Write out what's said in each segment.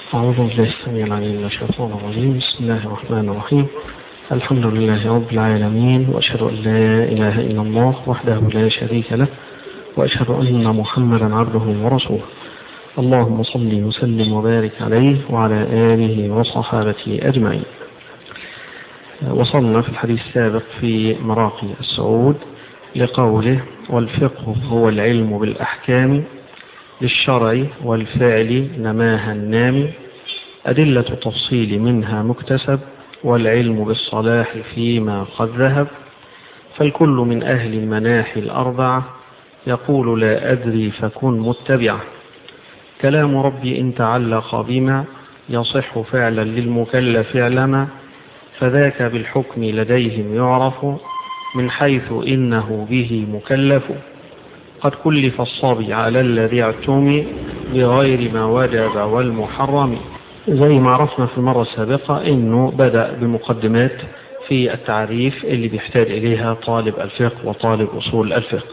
أعوذ بالله السميع العليم من الشيطان الرجيم. بسم الله الرحمن الرحيم. الحمد لله رب العالمين، وأشهد أن لا إله إلا الله وحده لا شريك له، وأشهد أن محمدا عبده ورسوله. اللهم صل وسلم وبارك عليه وعلى آله وصحابته أجمعين. وصلنا في الحديث السابق في مراقي السعود لقوله: والفقه هو العلم بالأحكام للشرع والفعل نماها النام، أدلة تفصيل منها مكتسب، والعلم بالصلاح فيما قد ذهب، فالكل من أهل المناحي الأربعة يقول لا أدري فكن متبعة، كلام ربي إن تعلق بما يصح فعلا للمكلف علما، فذاك بالحكم لديهم يعرف من حيث إنه به مكلف، قد كلف الصبي على الذي اعتمي بغير ما وجب والمحرم. زي ما عرفنا في المرة السابقة إنه بدأ بمقدمات في التعريف اللي بيحتاج إليها طالب الفقه وطالب أصول الفقه.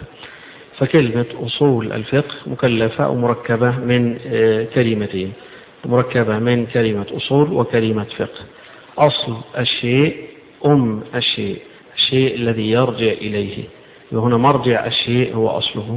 فكلمة أصول الفقه مكلفة ومركبة من كلمتين، مركبة من كلمة أصول وكلمة فقه. أصل الشيء الشيء، الشيء الذي يرجع إليه، وهنا مرجع الشيء هو أصله.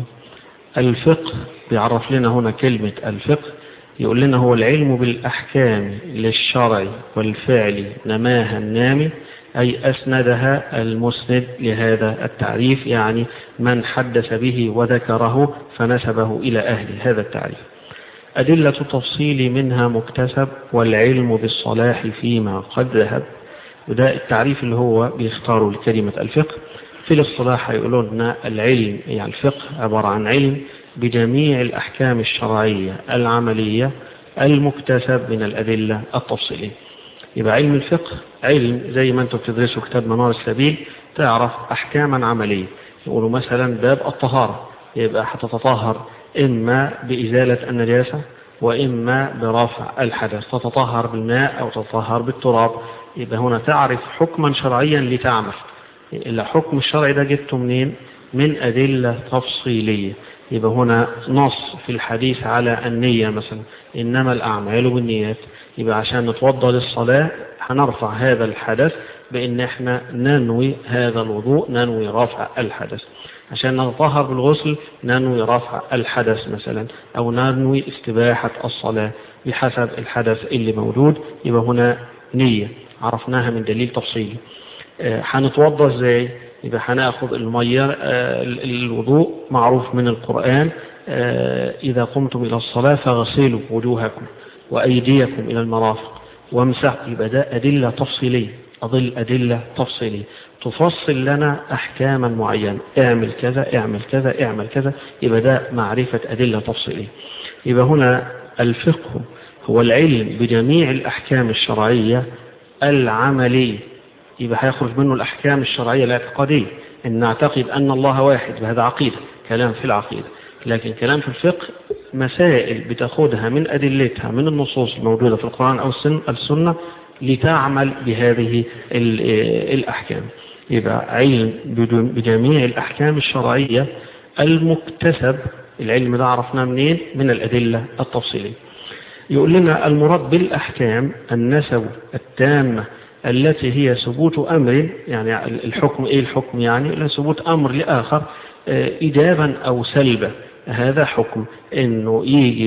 الفقه بيعرف لنا هنا كلمة الفقه، يقول لنا هو العلم بالأحكام للشرع والفعل نماها النامي، أي أسندها المسند لهذا التعريف، يعني من حدث به وذكره فنسبه إلى أهل هذا التعريف. أدلة تفصيل منها مكتسب، والعلم بالصلاح فيما قد ذهب. وده التعريف اللي هو بيختاروا لكلمة الفقه. في الاصطلاح يقولون لنا العلم، يعني الفقه عبارة عن علم بجميع الأحكام الشرعية العملية المكتسب من الأدلة التفصيلية. يبقى علم الفقه علم زي ما أنتم بتدرسوا كتاب منار السبيل، تعرف أحكاما عملية. يقولوا مثلا باب الطهارة، يبقى هتتطهر إما بإزالة النجاسة وإما برفع الحدث، تتطهر بالماء أو تتطهر بالتراب. يبقى هنا تعرف حكما شرعيا لتعمل. الحكم الشرعي ده جبته منين؟ من أدلة تفصيلية. يبقى هنا نص في الحديث على النية مثلا، إنما الأعمال بالنيات. يبقى عشان نتوضى للصلاة هنرفع هذا الحدث بإن احنا ننوي هذا الوضوء، ننوي رفع الحدث. عشان نتطهر بالغسل ننوي رفع الحدث مثلا، أو ننوي استباحة الصلاة بحسب الحدث اللي موجود. يبقى هنا نية عرفناها من دليل تفصيلي. هنتوضى ازاي؟ يبقى هناخد المية، الوضوء معروف من القرآن، إذا قمتم إلى الصلاة فاغسلوا وجوهكم وأيديكم إلى المرافق وامسحوا. يبقى ده أدلة تفصيلية، أدلة تفصيلية تفصل لنا أحكاما معينة، اعمل كذا اعمل كذا اعمل كذا. يبقى ده معرفة أدلة تفصيلية. يبقى هنا الفقه هو العلم بجميع الأحكام الشرعية العملية. يبقى هيخرج منه الأحكام الشرعية الاعتقادية، إن نعتقد أن الله واحد، بهذا عقيدة، كلام في العقيدة. لكن كلام في الفقه مسائل بتاخدها من أدلتها من النصوص الموجودة في القرآن أو السنة لتعمل بهذه الأحكام. يبقى علم بجميع الأحكام الشرعية المكتسب. العلم ده عرفناه منين؟ من الأدلة التفصيلية. يقول لنا المراد بالأحكام النسب التامة التي هي ثبوت أمر، يعني الحكم إيه؟ الحكم يعني ثبوت أمر لآخر إيجابا أو سلبا. هذا حكم، إنه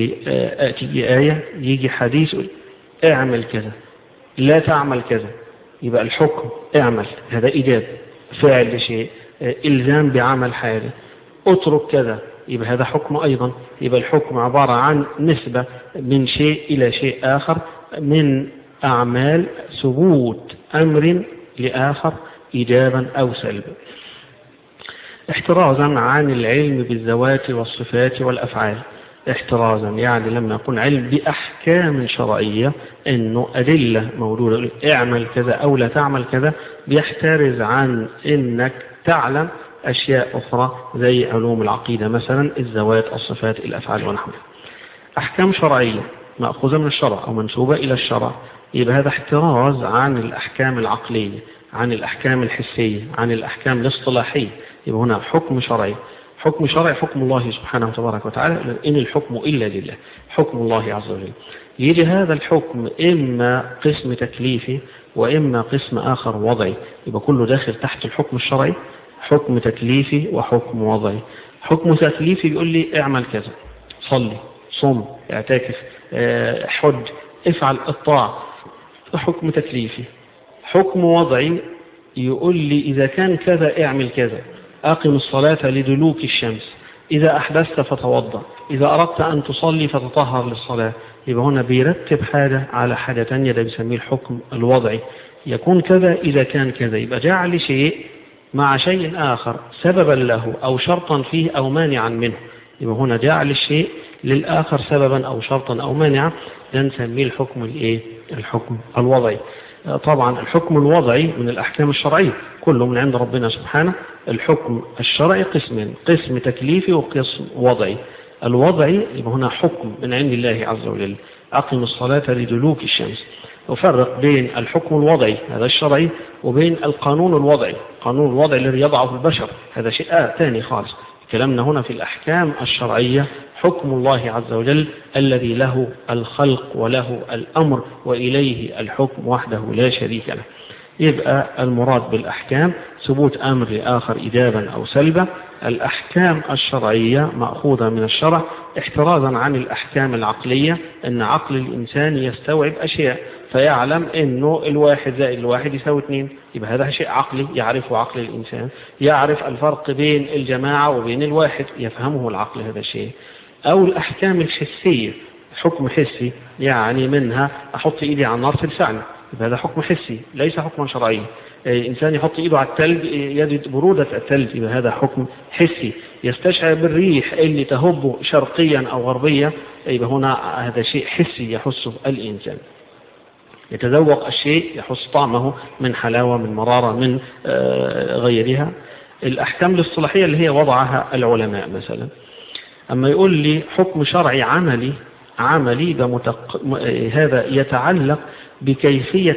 تيجي آية، يجي حديث اعمل كذا لا تعمل كذا. يبقى الحكم اعمل، هذا إيجاب فعل شيء، إلزام بعمل حاجة. اترك كذا، يبقى هذا حكم أيضا. يبقى الحكم عبارة عن نسبة من شيء إلى شيء آخر من أعمال ثبوت أمر لآخر إيجابا أو سلبا، احترازا عن العلم بالذوات والصفات والأفعال. احترازا يعني لما يكون علم بأحكام شرعية، إنه أدلة موجودة اعمل كذا أو لا تعمل كذا، بيحترز عن إنك تعلم أشياء أخرى زي علوم العقيدة مثلا، الذوات الصفات الأفعال ونحوها. أحكام شرعية مأخوذة من الشرع أو منسوبة إلى الشرع، يبقى هذا احتراز عن الأحكام العقلية، عن الأحكام الحسية، عن الأحكام الاصطلاحية. يبقى هنا حكم شرعي. حكم شرعي حكم الله سبحانه تبارك وتعالى، إن الحكم إلا لله، حكم الله عز وجل. يجي هذا الحكم إما قسم تكليفي وإما قسم آخر وضعي، يبقى كله داخل تحت الحكم الشرعي، حكم تكليفي وحكم وضعي. حكم تكليفي بيقول لي اعمل كذا، صلي، صم، اعتكف، حج، افعل الطاعة، حكم تكليفي. حكم وضعي يقول لي إذا كان كذا اعمل كذا، أقم الصلاة لدلوك الشمس، إذا أحدثت فتوضأ، إذا أردت أن تصلي فتطهر للصلاة. يبقى هنا بيرتب حاجة على حاجة تانية، ده بيسميه الحكم الوضعي. يكون كذا إذا كان كذا، يبقى جعل شيء مع شيء آخر سببا له أو شرطا فيه أو مانعا منه. يبقى هنا جعل الشيء للآخر سببا أو شرطا أو مانعا، ده نسميه الحكم الحكم الوضعي. طبعا الحكم الوضعي من الأحكام الشرعية كله من عند ربنا سبحانه. الحكم الشرعي قسمين، قسم تكليفي وقسم وضعي. الوضعي يبقى هنا حكم من عند الله عز وجل، أقم الصلاة لدلوك الشمس. وفرق بين الحكم الوضعي هذا الشرعي وبين القانون الوضعي. القانون الوضعي الذي يضعه البشر هذا شيء ثاني خالص. كلامنا هنا في الأحكام الشرعية حكم الله عز وجل الذي له الخلق وله الأمر وإليه الحكم وحده لا شريك له. يبقى المراد بالأحكام ثبوت أمر لآخر إيجابا أو سلبا. الأحكام الشرعية مأخوذة من الشرع احترازا عن الأحكام العقلية، أن عقل الإنسان يستوعب أشياء فيعلم أنه 1 زائد 1 يساوي 2، يبقى هذا شيء عقلي يعرفه عقل الإنسان. يعرف الفرق بين الجماعة وبين الواحد يفهمه العقل هذا الشيء. أو الأحكام الحسية، حكم حسي يعني منها أحط إيدي على النار تلسعني، يبقى هذا حكم حسي ليس حكما شرعيا. إنسان يحط إيده على الثلج يجد برودة الثلج، يبقى هذا حكم حسي. يستشعر بالريح اللي تهب شرقيا أو غربيا، يبقى هنا هذا شيء حسي يحسه الإنسان. يتذوق الشيء يحس طعمه من حلاوة من مرارة من غيرها. الأحكام الاصطلاحية اللي هي وضعها العلماء مثلا. أما يقول لي حكم شرعي عملي هذا يتعلق بكيفية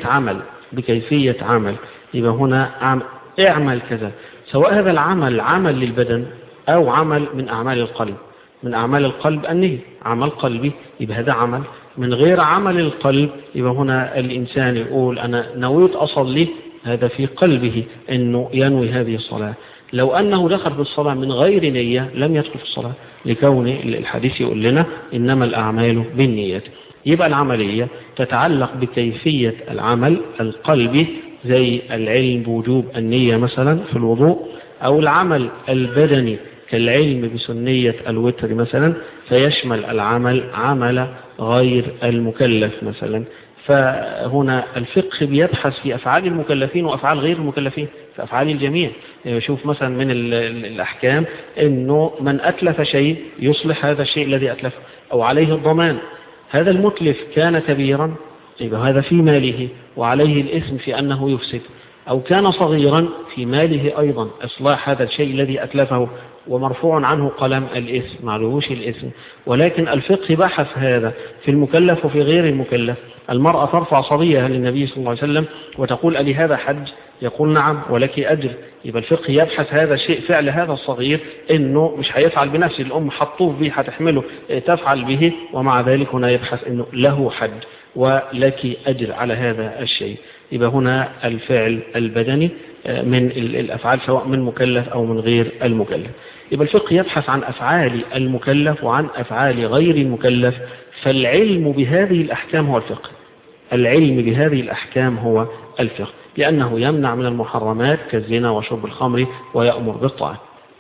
عمل. يبقى هنا اعمل كذا، سواء هذا العمل عمل للبدن أو عمل من أعمال القلب. من أعمال القلب النية، عمل قلبي، يبقى هذا عمل. من غير عمل القلب يبقى هنا الإنسان يقول أنا نويت أصلي، هذا في قلبه أنه ينوي هذه الصلاة. لو أنه دخل في الصلاة من غير نية لم يدخل في الصلاة، لكون الحديث يقول لنا إنما الأعمال بالنيات. يبقى العملية تتعلق بكيفية العمل القلبي، زي العلم بوجوب النية مثلا في الوضوء، أو العمل البدني كالعلم بسنية الوتر مثلا، فيشمل العمل عمل غير المكلف مثلا. فهنا الفقه بيبحث في أفعال المكلفين وأفعال غير المكلفين، في أفعال الجميع. يشوف مثلا من الأحكام أنه من أتلف شيء يصلح هذا الشيء الذي أتلفه، أو عليه الضمان. هذا المتلف كان كبيرا يبقى هذا في ماله وعليه الإثم في أنه يفسد، أو كان صغيرا في ماله أيضا إصلاح هذا الشيء الذي أتلفه، ومرفوع عنه قلم الإثم معلوش الإثم. ولكن الفقه بحث هذا في المكلف وفي غير المكلف. المرأة ترفع صبيها للنبي صلى الله عليه وسلم وتقول ألي هذا حج؟ يقول نعم ولك أجر. يبقى الفقه يبحث هذا الشيء، فعل هذا الصغير إنه مش هيفعل بنفسه، الأم حطوه به هتحمله تفعل به، ومع ذلك هنا يبحث إنه له حج ولك أجر على هذا الشيء. يبقى هنا الفعل البدني من الأفعال سواء من مكلف أو من غير المكلف. يبقى الفقه يبحث عن أفعال المكلف وعن أفعال غير المكلف. فالعلم بهذه الأحكام هو الفقه. العلم بهذه الأحكام هو الفقه، لأنه يمنع من المحرمات كالزنا وشرب الخمر ويأمر بالطاعة.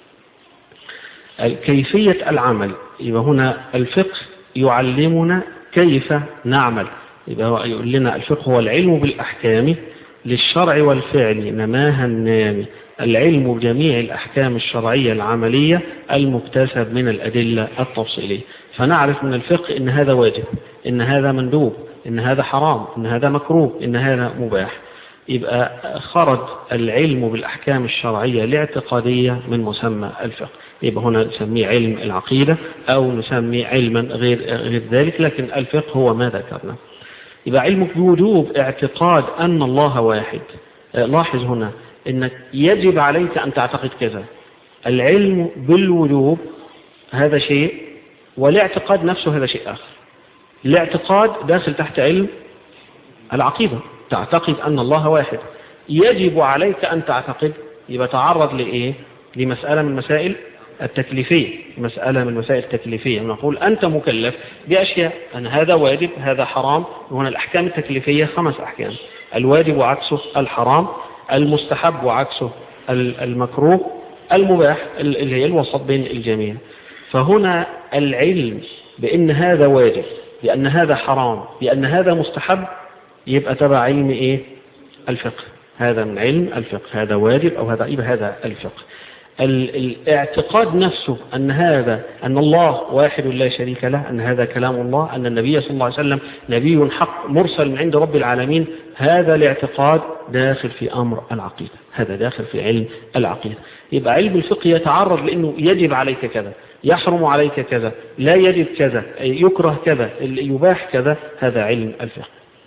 كيفية العمل، يبقى هنا الفقه يعلمنا كيف نعمل. يبقى هو يقول لنا الفقه هو العلم بالأحكام للشرع والفعل نماها النامي، العلم بجميع الأحكام الشرعية العملية المكتسب من الأدلة التفصيلية. فنعرف من الفقه إن هذا واجب، إن هذا مندوب، إن هذا حرام، إن هذا مكروه، إن هذا مباح. يبقى خرج العلم بالأحكام الشرعية الاعتقادية من مسمى الفقه. يبقى هنا نسميه علم العقيدة أو نسميه علما غير ذلك، لكن الفقه هو ما ذكرنا. يبقى علمك بوجوب اعتقاد أن الله واحد. لاحظ هنا إنك يجب عليك أن تعتقد كذا، العلم بالوجوب هذا شيء، والاعتقاد نفسه هذا شيء آخر. الاعتقاد داخل تحت علم العقيدة، تعتقد أن الله واحد، يجب عليك أن تعتقد، يبقى تعرض لإيه؟ لمسألة من مسائل التكليفية، مسألة من مسائل التكليفية، نقول أنت مكلف بأشياء، أن هذا واجب هذا حرام. وهنا الأحكام التكليفية 5 أحكام: الواجب وعكسه الحرام، المستحب وعكسه المكروه، المباح اللي هي الوسط بين الجميع. فهنا العلم بأن هذا واجب، بأن هذا حرام، بأن هذا مستحب، يبقى تبع علم إيه؟ الفقه. هذا من علم الفقه، هذا واجب أو هذا، يبقى هذا الفقه. الاعتقاد نفسه أن الله واحد لا شريك له، أن هذا كلام الله، أن النبي صلى الله عليه وسلم نبي حق مرسل من عند رب العالمين، هذا الاعتقاد داخل في أمر العقيدة، هذا داخل في علم العقيدة. يبقى علم الفقه يتعرض لأنه يجب عليك كذا، يحرم عليك كذا، لا يجب كذا، يكره كذا، يباح كذا، هذا علم الفقه.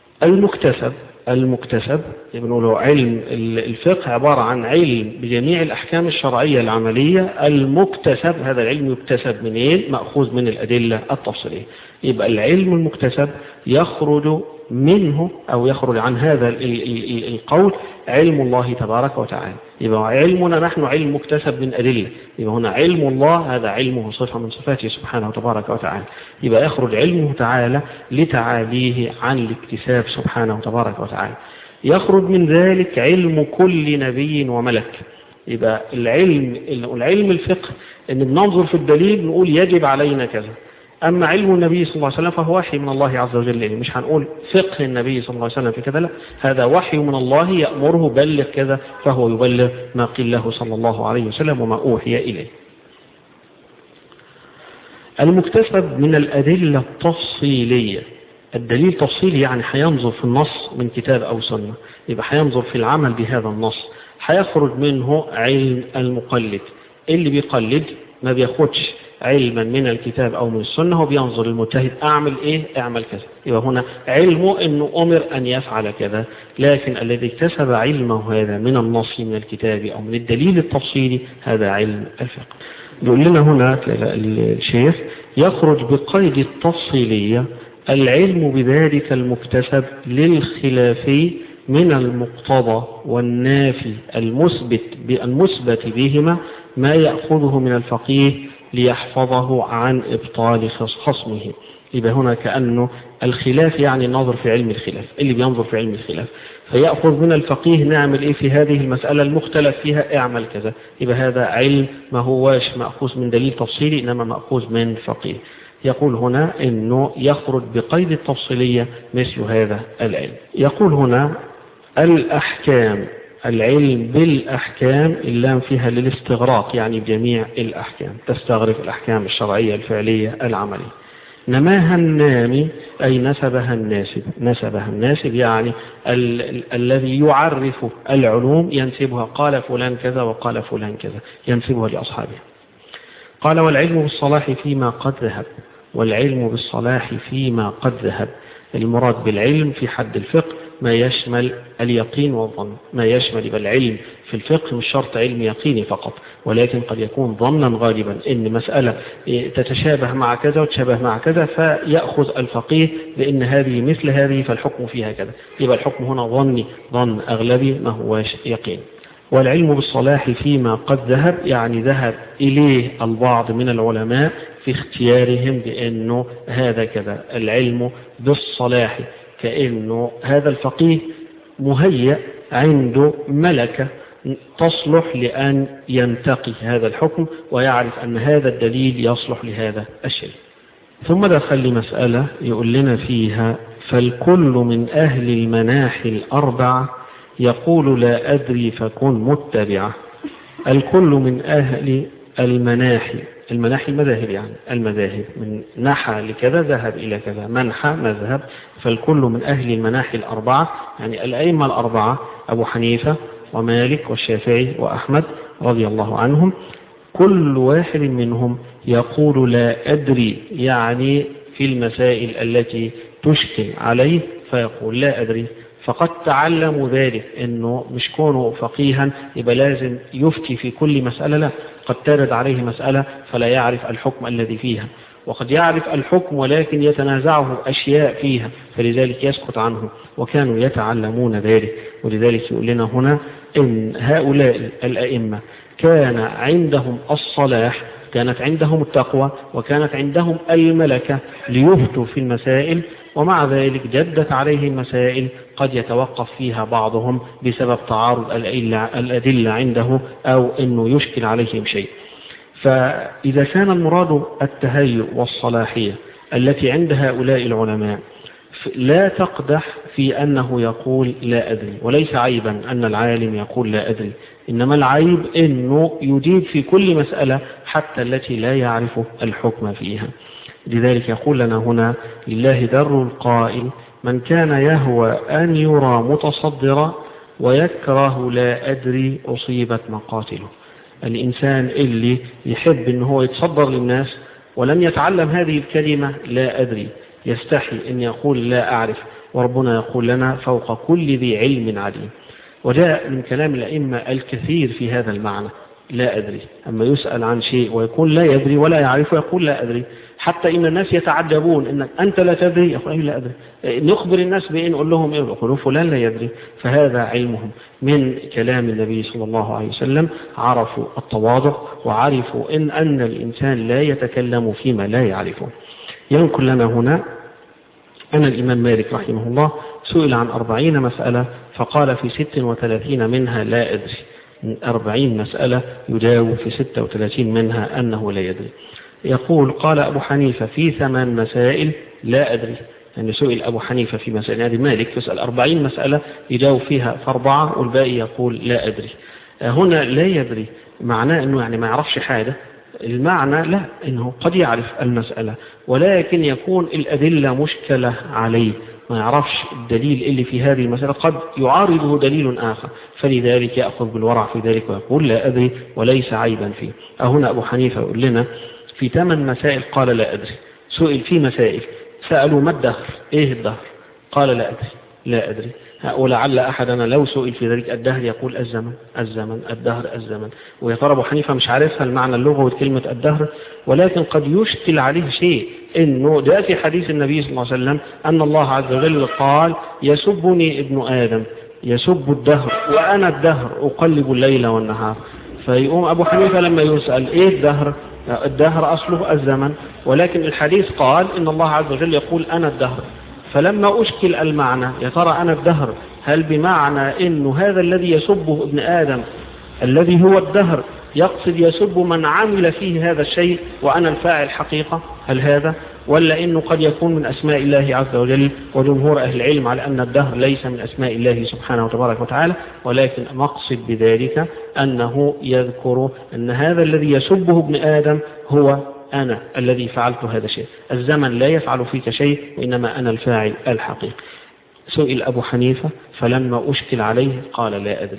المكتسب بنقوله علم الفقه عبارة عن علم بجميع الأحكام الشرعية العملية المكتسب. هذا العلم يكتسب من إيه؟ مأخوذ من الأدلة التفصيلية. يبقى العلم المكتسب يخرج منه أو يخرج عن هذا القول علم الله تبارك وتعالى. يبقى علمنا نحن علم مكتسب من أدلة، يبقى هنا علم الله هذا علمه صفة من صفاته سبحانه تبارك وتعالى. يبقى يخرج علمه تعالى لتعاليه عن الاكتساب سبحانه تبارك وتعالى. يخرج من ذلك علم كل نبي وملك. يبقى العلم الفقه ان بننظر في الدليل نقول يجب علينا كذا. أما علم النبي صلى الله عليه وسلم فهو وحي من الله عز وجل، مش هنقول فقه النبي صلى الله عليه وسلم في كذا، لا، هذا وحي من الله يأمره بلغ كذا، فهو يبلغ ما قيل له صلى الله عليه وسلم وما أوحي إليه. المكتسب من الأدلة التفصيلية. الدليل تفصيلي يعني هينظر في النص من كتاب أو سنة، يبقى هينظر في العمل بهذا النص، هيخرج منه علم المقلد. اللي بيقلد ما بياخدش علما من الكتاب أو من السنة، هو بينظر المجتهد أعمل إيه؟ أعمل كذا، يبقى هنا علمه أنه أمر أن يفعل كذا. لكن الذي اكتسب علمه هذا من النص من الكتاب أو من الدليل التفصيلي هذا علم الفقه. يقول لنا هنا الشيخ يخرج بقيد التفصيلية العلم بذلك المكتسب للخلافي من المقتضى والنافي المثبت بهما ما يأخذه من الفقيه ليحفظه عن إبطال خصمه. يبقى هنا كأنه الخلاف يعني النظر في علم الخلاف، اللي بينظر في علم الخلاف فيأخذ من الفقيه نعمل إيه في هذه المسألة المختلف فيها، اعمل كذا. يبقى هذا علم ما هواش مأخوذ من دليل تفصيلي، إنما مأخوذ من فقيه. يقول هنا إنه يخرج بقيد التفصيلية مثل هذا العلم. يقول هنا الأحكام، العلم بالأحكام اللام فيها للاستغراق، يعني بجميع الأحكام، تستغرق الأحكام الشرعية الفعلية العملية. نماها النامي أي نسبها الناسب. نسبها الناسب يعني الذي يعرف العلوم ينسبها، قال فلان كذا وقال فلان كذا، ينسبها لأصحابه. قال والعلم بالصلاح فيما قد ذهب. والعلم بالصلاح فيما قد ذهب، المراد بالعلم في حد الفقه ما يشمل اليقين والظن، ما يشمل. يبقى العلم في الفقه مش شرط علم يقيني فقط، ولكن قد يكون ظنا غالبا ان مسألة تتشابه مع كذا وتشابه مع كذا، فيأخذ الفقيه بان هذه مثل هذه فالحكم فيها كذا. يبقى الحكم هنا ظني، ظن اغلبي ما هواش يقين. والعلم بالصلاح فيما قد ذهب يعني ذهب إليه البعض من العلماء في اختيارهم بأنه هذا كذا. العلم بالصلاح كأنه هذا الفقيه مهيأ عنده ملكة تصلح لأن ينتقي هذا الحكم ويعرف أن هذا الدليل يصلح لهذا الشيء. ثم دخل لمسألة يقول لنا فيها فالكل من أهل المناحي الأربعة يقول لا أدري فكن متبعة. الكل من أهل المناحي، المناحي المذاهب، يعني المذاهب من نحى لكذا ذهب إلى كذا، منحى مذهب. فالكل من أهل المناحي الأربعة يعني الأئمة الأربعة أبو حنيفة ومالك والشافعي وأحمد رضي الله عنهم، كل واحد منهم يقول لا أدري، يعني في المسائل التي تشكل عليه فيقول لا أدري. فقد تعلموا ذلك، إنه مش كونه فقيها يبقى لازم يفتي في كل مسألة، لا، قد ترد عليه مسألة فلا يعرف الحكم الذي فيها، وقد يعرف الحكم ولكن يتنازعه أشياء فيها فلذلك يسكت عنه، وكانوا يتعلمون ذلك. ولذلك يقول لنا هنا إن هؤلاء الأئمة كان عندهم الصلاح، كانت عندهم التقوى، وكانت عندهم الملكة ليفتوا في المسائل، ومع ذلك جدت عليه المسائل قد يتوقف فيها بعضهم بسبب تعارض الأدلة عنده أو أنه يشكل عليهم شيء. فإذا كان المراد التهيؤ والصلاحية التي عند هؤلاء العلماء لا تقدح في أنه يقول لا أدري، وليس عيبا أن العالم يقول لا أدري، إنما العيب أنه يجيب في كل مسألة حتى التي لا يعرف الحكم فيها. لذلك يقول لنا هنا لله در القائل من كان يهوى أن يرى متصدرا ويكره لا أدري أصيبت مقاتله. الإنسان اللي يحب أنه هو يتصدر للناس ولم يتعلم هذه الكلمة لا أدري، يستحي أن يقول لا أعرف، وربنا يقول لنا فوق كل ذي علم عليم. وجاء من كلام الأئمة الكثير في هذا المعنى لا أدري، أما يسأل عن شيء ويقول لا يدري ولا يعرف ويقول لا أدري، حتى إن الناس يتعجبون إنك أنت لا تدري، يقول أي لا أدري، نخبر الناس بإن نقول لهم إيه، يقولوا فلان لا يدري. فهذا علمهم من كلام النبي صلى الله عليه وسلم، عرفوا التواضع وعرفوا أن الإنسان لا يتكلم فيما لا يعرفه. ينقل لنا هنا أن الإمام مالك رحمه الله سئل عن 40 مسألة فقال في 36 منها لا أدري، 40 مسألة يجاوب في 36 منها أنه لا يدري. يقول قال أبو حنيفة في 8 مسائل لا أدري، يعني سئل أبو حنيفة في مسائل، يعني مالك يسأل 40 مسألة يجاوب فيها في 4 والباقي يقول لا أدري. هنا لا يدري معناه أنه يعني ما يعرفش حاجة، المعنى لا، أنه قد يعرف المسألة ولكن يكون الأدلة مشكلة عليه، ما يعرفش الدليل اللي في هذه المسألة، قد يعارضه دليل آخر، فلذلك يأخذ بالورع في ذلك ويقول لا أدري وليس عيبا فيه. هنا أبو حنيفة يقول لنا في 8 مسائل قال لا أدري. سئل في مسائل سألوا ما الدهر، إيه الدهر؟ قال لا أدري، لا أدري. ولعل أحدنا لو سئل في ذلك الدهر يقول الزمن، الزمن، الدهر، الزمن. ويا ترى أبو حنيفة مش عارفها المعنى اللغوي كلمة الدهر، ولكن قد يشكل عليه شيء، إنه جاء في حديث النبي صلى الله عليه وسلم أن الله عز وجل قال يسبني ابن آدم، يسب الدهر وأنا الدهر أقلب الليل والنهار. فيقوم أبو حنيفة لما يسأل إيه الدهر؟ الدهر أصله الزمن، ولكن الحديث قال إن الله عز وجل يقول أنا الدهر. فلما أشكل المعنى يا ترى أنا الدهر هل بمعنى إنه هذا الذي يسبه ابن آدم الذي هو الدهر يقصد يسب من عمل فيه هذا الشيء وأنا الفاعل حقيقة، هل هذا؟ ولا إنه قد يكون من أسماء الله عز وجل، وجمهور أهل العلم على أن الدهر ليس من أسماء الله سبحانه وتبارك وتعالى، ولكن مقصد بذلك أنه يذكر أن هذا الذي يسبه ابن آدم هو أنا الذي فعلت هذا الشيء، الزمن لا يفعل فيك شيء وإنما أنا الفاعل الحقيقي. سئل أبو حنيفة فلما أشكل عليه قال لا أدري.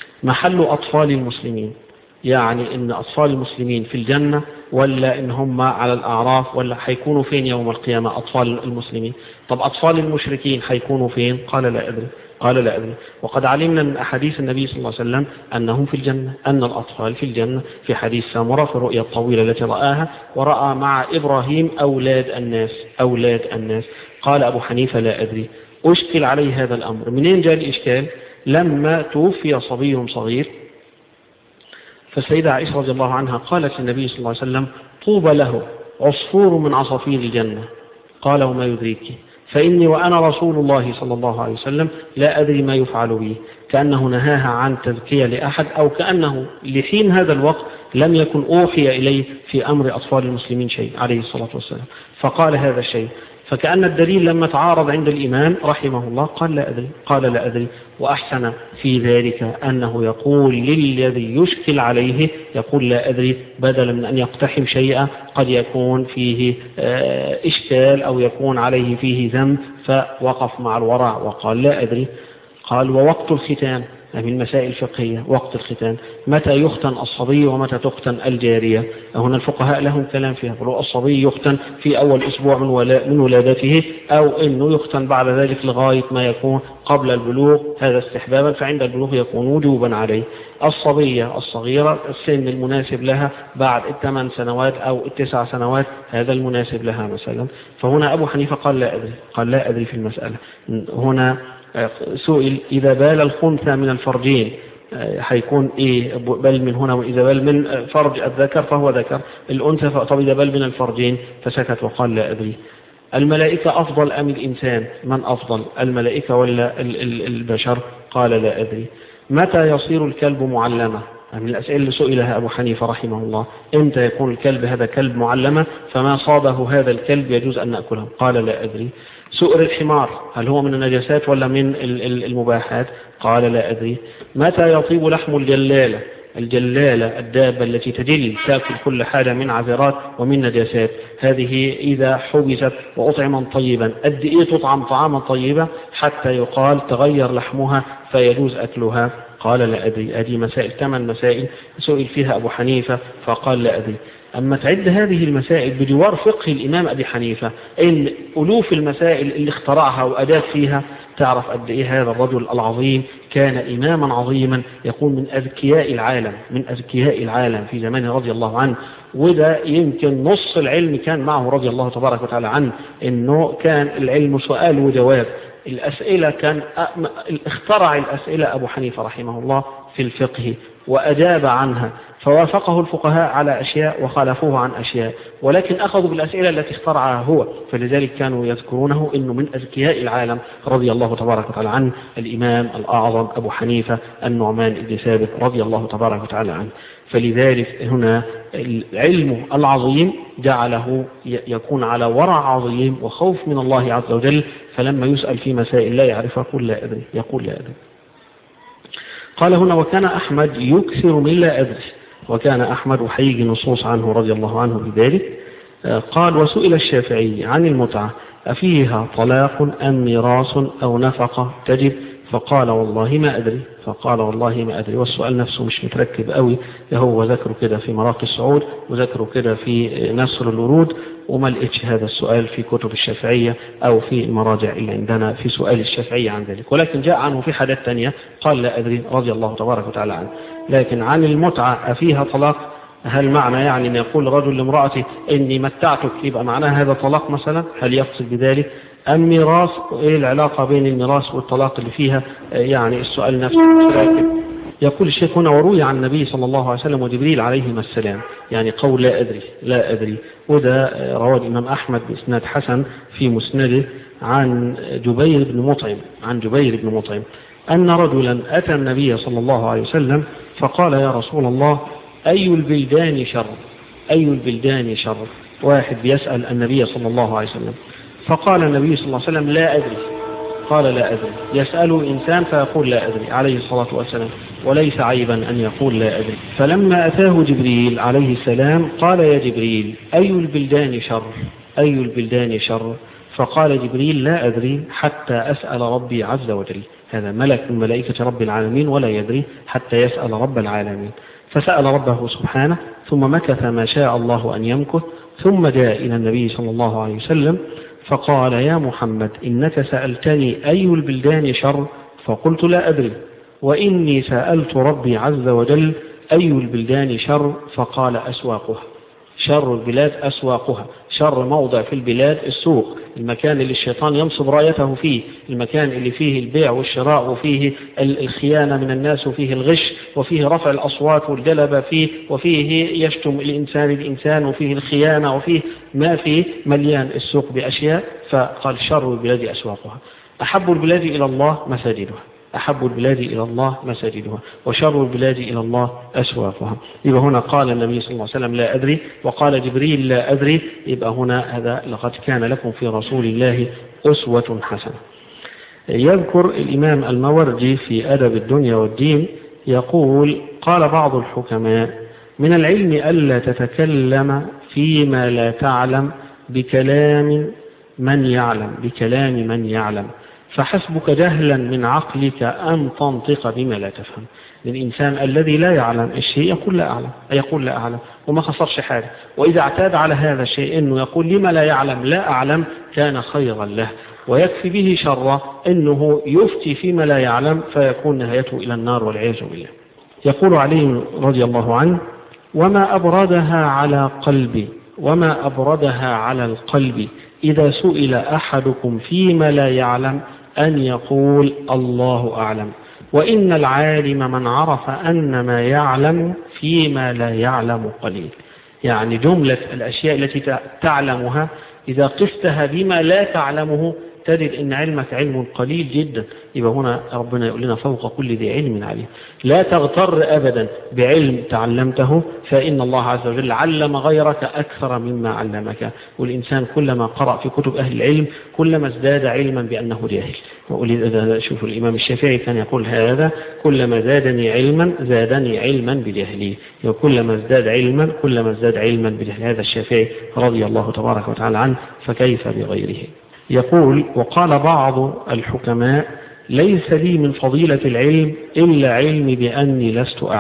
محل أطفال المسلمين، يعني إن أطفال المسلمين في الجنة ولا إن هم على الأعراف، ولا حيكونوا فين يوم القيامة أطفال المسلمين؟ طب أطفال المشركين حيكونوا فين؟ قال لا أدري، قال لا أدري. وقد علمنا من أحاديث النبي صلى الله عليه وسلم أنهم في الجنة، أن الأطفال في الجنة، في حديث سامرة في الرؤيا الطويلة التي رآها ورأى مع إبراهيم أولاد الناس، أولاد الناس. قال أبو حنيفة لا أدري. أشكل عليه هذا الأمر. منين جاء الإشكال؟ لما توفي صبي صغير فالسيدة عائشة رضي الله عنها قالت للنبي صلى الله عليه وسلم طوبى له عصفور من عصافير الجنة. قال وما يدريك؟ فإني وأنا رسول الله صلى الله عليه وسلم لا أدري ما يفعل به، كأنه نهاها عن تزكية لأحد، أو كأنه لحين هذا الوقت لم يكن أوحي إليه في أمر أطفال المسلمين شيء عليه الصلاة والسلام، فقال هذا الشيء. فكأن الدليل لما تعارض عند الإمام رحمه الله قال لا أدري، قال لا أدري. وأحسن في ذلك أنه يقول للذي يشكل عليه يقول لا أدري، بدلا من أن يقتحم شيئا قد يكون فيه إشكال أو يكون عليه فيه ذنب، فوقف مع الورع وقال لا أدري. قال ووقت الختان، من المسائل الفقهية وقت الختان، متى يختن الصبي ومتى تختن الجارية. هنا الفقهاء لهم كلام فيها، فلو الصبي يختن في أول أسبوع من ولادته أو أنه يختن بعد ذلك لغاية ما يكون قبل البلوغ هذا استحبابا، فعند البلوغ يكون وجوبا عليه. الصبية الصغيرة السن المناسب لها بعد 8 سنوات أو 9 سنوات هذا المناسب لها مثلا. فهنا أبو حنيفة قال لا أدري في المسألة. هنا سئل إذا بال الخنثى من الفرجين هيكون إيه؟ بل من هنا، وإذا بل من فرج الذكر فهو ذكر، الأنثى طب إذا بل من الفرجين، فسكت وقال لا أدري. الملائكة أفضل أم الإنسان؟ من أفضل، الملائكة ولا البشر؟ قال لا أدري. متى يصير الكلب معلمة؟ من الأسئلة اللي سئلها أبو حنيفة رحمه الله، إمتى يكون الكلب هذا كلب معلمة فما صاده هذا الكلب يجوز أن نأكله؟ قال لا أدري. سؤر الحمار هل هو من النجاسات ولا من المباحات؟ قال لا أدري. متى يطيب لحم الجلالة؟ الجلالة الدابة التي تجل تأكل كل حاجة من عذرات ومن نجاسات، هذه إذا حبست وأطعما طيبا قد إيه تطعم طعاما طيبا حتى يقال تغير لحمها فيجوز أكلها؟ قال لا أدري. هذه مسائل 8 مسائل سئل فيها أبو حنيفة فقال لا أدري. أما تعد هذه المسائل بجوار فقه الإمام أبي حنيفة، إن ألوف المسائل اللي اخترعها وأداة فيها، تعرف قد إيه هذا الرجل العظيم كان إماما عظيما يكون من أذكياء العالم، من أذكياء العالم في زمانه رضي الله عنه. وده يمكن نص العلم كان معه رضي الله تبارك وتعالى عنه، إنه كان العلم سؤال وجواب. الأسئلة كان اخترع الأسئلة أبو حنيفة رحمه الله في الفقه وأجاب عنها، فوافقه الفقهاء على أشياء وخالفوه عن أشياء، ولكن أخذوا بالأسئلة التي اخترعها هو، فلذلك كانوا يذكرونه إنه من أذكياء العالم رضي الله تبارك وتعالى عنه الإمام الأعظم أبو حنيفة النعمان بن ثابت رضي الله تبارك وتعالى عنه. فلذلك هنا العلم العظيم جعله يكون على ورع عظيم وخوف من الله عز وجل، فلما يسأل في مسائل لا يعرفها يقول لا أدري. قال هنا وكان أحمد يكثر من لا أدري، وكان أحمد وحيجي نصوص عنه رضي الله عنه بذلك. قال وسئل الشافعي عن المتعة أفيها طلاق أم ميراث أو نفقة تجب؟ فقال والله ما أدري. والسؤال نفسه مش متركب قوي، هو ذكره كده في مراقي السعود وذكره كده في نصر الورود، وما لقيتش هذا السؤال في كتب الشافعية أو في المراجع اللي عندنا في سؤال الشافعية عن ذلك، ولكن جاء عنه في حاجات تانية قال لا أدري رضي الله تبارك وتعالى عنه. لكن عن المتعة أفيها طلاق، هل معنى يعني أن يقول رجل لامرأته إني متعتك يبقى معناه هذا طلاق مثلا؟ هل يقصد بذلك؟ أم ميراث؟ إيه العلاقة بين الميراث والطلاق اللي فيها؟ يعني السؤال نفسه يقول الشيخ هنا وروي عن النبي صلى الله عليه وسلم وجبريل عليهما السلام، يعني قول لا أدري. وده رواه الإمام أحمد بإسناد حسن في مسنده عن جبير بن مطعم أن رجلا أتى النبي صلى الله عليه وسلم فقال يا رسول الله أي البلدان شر؟ واحد بيسأل النبي صلى الله عليه وسلم، فقال النبي صلى الله عليه وسلم لا أدري. قال لا أدري. يسأله إنسان فيقول لا أدري عليه الصلاة والسلام، وليس عيبا أن يقول لا أدري. فلما أتاه جبريل عليه السلام قال يا جبريل أي البلدان شر؟ فقال جبريل لا أدري حتى أسأل ربي عز وجل. هذا ملك من ملائكة رب العالمين ولا يدري حتى يسأل رب العالمين. فسأل ربه سبحانه ثم مكث ما شاء الله أن يمكث، ثم جاء إلى النبي صلى الله عليه وسلم فقال يا محمد إنك سألتني أي البلدان شر؟ فقلت لا أدري، وإني سألت ربي عز وجل أي البلدان شر؟ فقال أسواقها. شر البلاد أسواقها، شر موضع في البلاد السوق، المكان اللي الشيطان ينصب رايته فيه، المكان اللي فيه البيع والشراء وفيه الخيانة من الناس وفيه الغش وفيه رفع الأصوات والجلبة فيه، وفيه يشتم الإنسان وفيه الخيانة وفيه ما فيه، مليان السوق بأشياء. فقال شر البلاد أسواقها. أحب البلاد إلى الله مساجدها، وشر البلاد إلى الله أسواقها. يبقى هنا قال النبي صلى الله عليه وسلم لا أدري، وقال جبريل لا أدري. يبقى هنا هذا لقد كان لكم في رسول الله أسوة حسنة. يذكر الإمام الماوردي في أدب الدنيا والدين يقول قال بعض الحكماء من العلم ألا تتكلم فيما لا تعلم بكلام من يعلم، فحسبك جهلا من عقلك أن تنطق بما لا تفهم. الإنسان الذي لا يعلم الشيء يقول لا أعلم وما خسرش حاجة. وإذا اعتاد على هذا الشيء أنه يقول لما لا يعلم لا أعلم كان خيرا له، ويكفي به شر أنه يفتي فيما لا يعلم فيكون نهايته إلى النار والعياذ بالله. يقول علي رضي الله عنه: وما أبردها على القلب إذا سئل أحدكم فيما لا يعلم أن يقول الله أعلم. وإن العالم من عرف أن ما يعلم فيما لا يعلم قليل. يعني جملة الأشياء التي تعلمها إذا قستها بما لا تعلمه تجد أن علمك علم قليل جدا. يبقى هنا ربنا يقول لنا: فوق كل ذي علم عليم. لا تغتر أبدا بعلم تعلمته، فإن الله عز وجل علم غيرك أكثر مما علمك. والإنسان كلما قرأ في كتب أهل العلم كلما ازداد علما بأنه جاهل. شوف الإمام الشافعي كان يقول هذا: كلما زادني علما زادني علما بجهلي. وكلما ازداد علما كلما ازداد علما بجهل. هذا الشافعي رضي الله تبارك وتعالى عنه، فكيف بغيره. يقول: وقال بعض الحكماء: ليس لي من فضيلة العلم إلا علمي بأني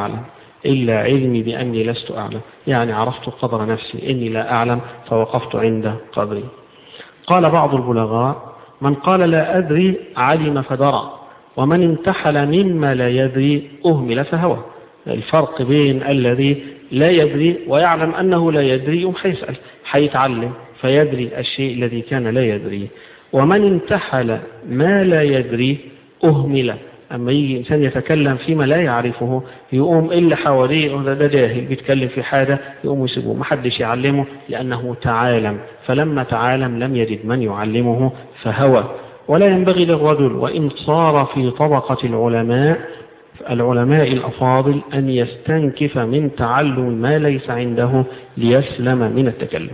لست أعلم. يعني عرفت قدر نفسي إني لا أعلم فوقفت عند قدري. قال بعض البلغاء: من قال لا أدري علم فدرى، ومن انتحل مما لا يدري أهمل فهوى. الفرق بين الذي لا يدري ويعلم أنه لا يدري يوم حيسأل حيتعلم فيدري الشيء الذي كان لا يدري. ومن انتحل ما لا يدري أهمل. أما يجي إنسان يتكلم فيما لا يعرفه يقوم إلا حواليه ده جاهل بيتكلم في حاجة يقوم يسيبه محدش يعلمه لأنه تعالم. فلما تعالم لم يجد من يعلمه فهوى. ولا ينبغي للرجل وإن صار في طبقة العلماء الأفاضل أن يستنكف من تعلم ما ليس عنده ليسلم من التكلم.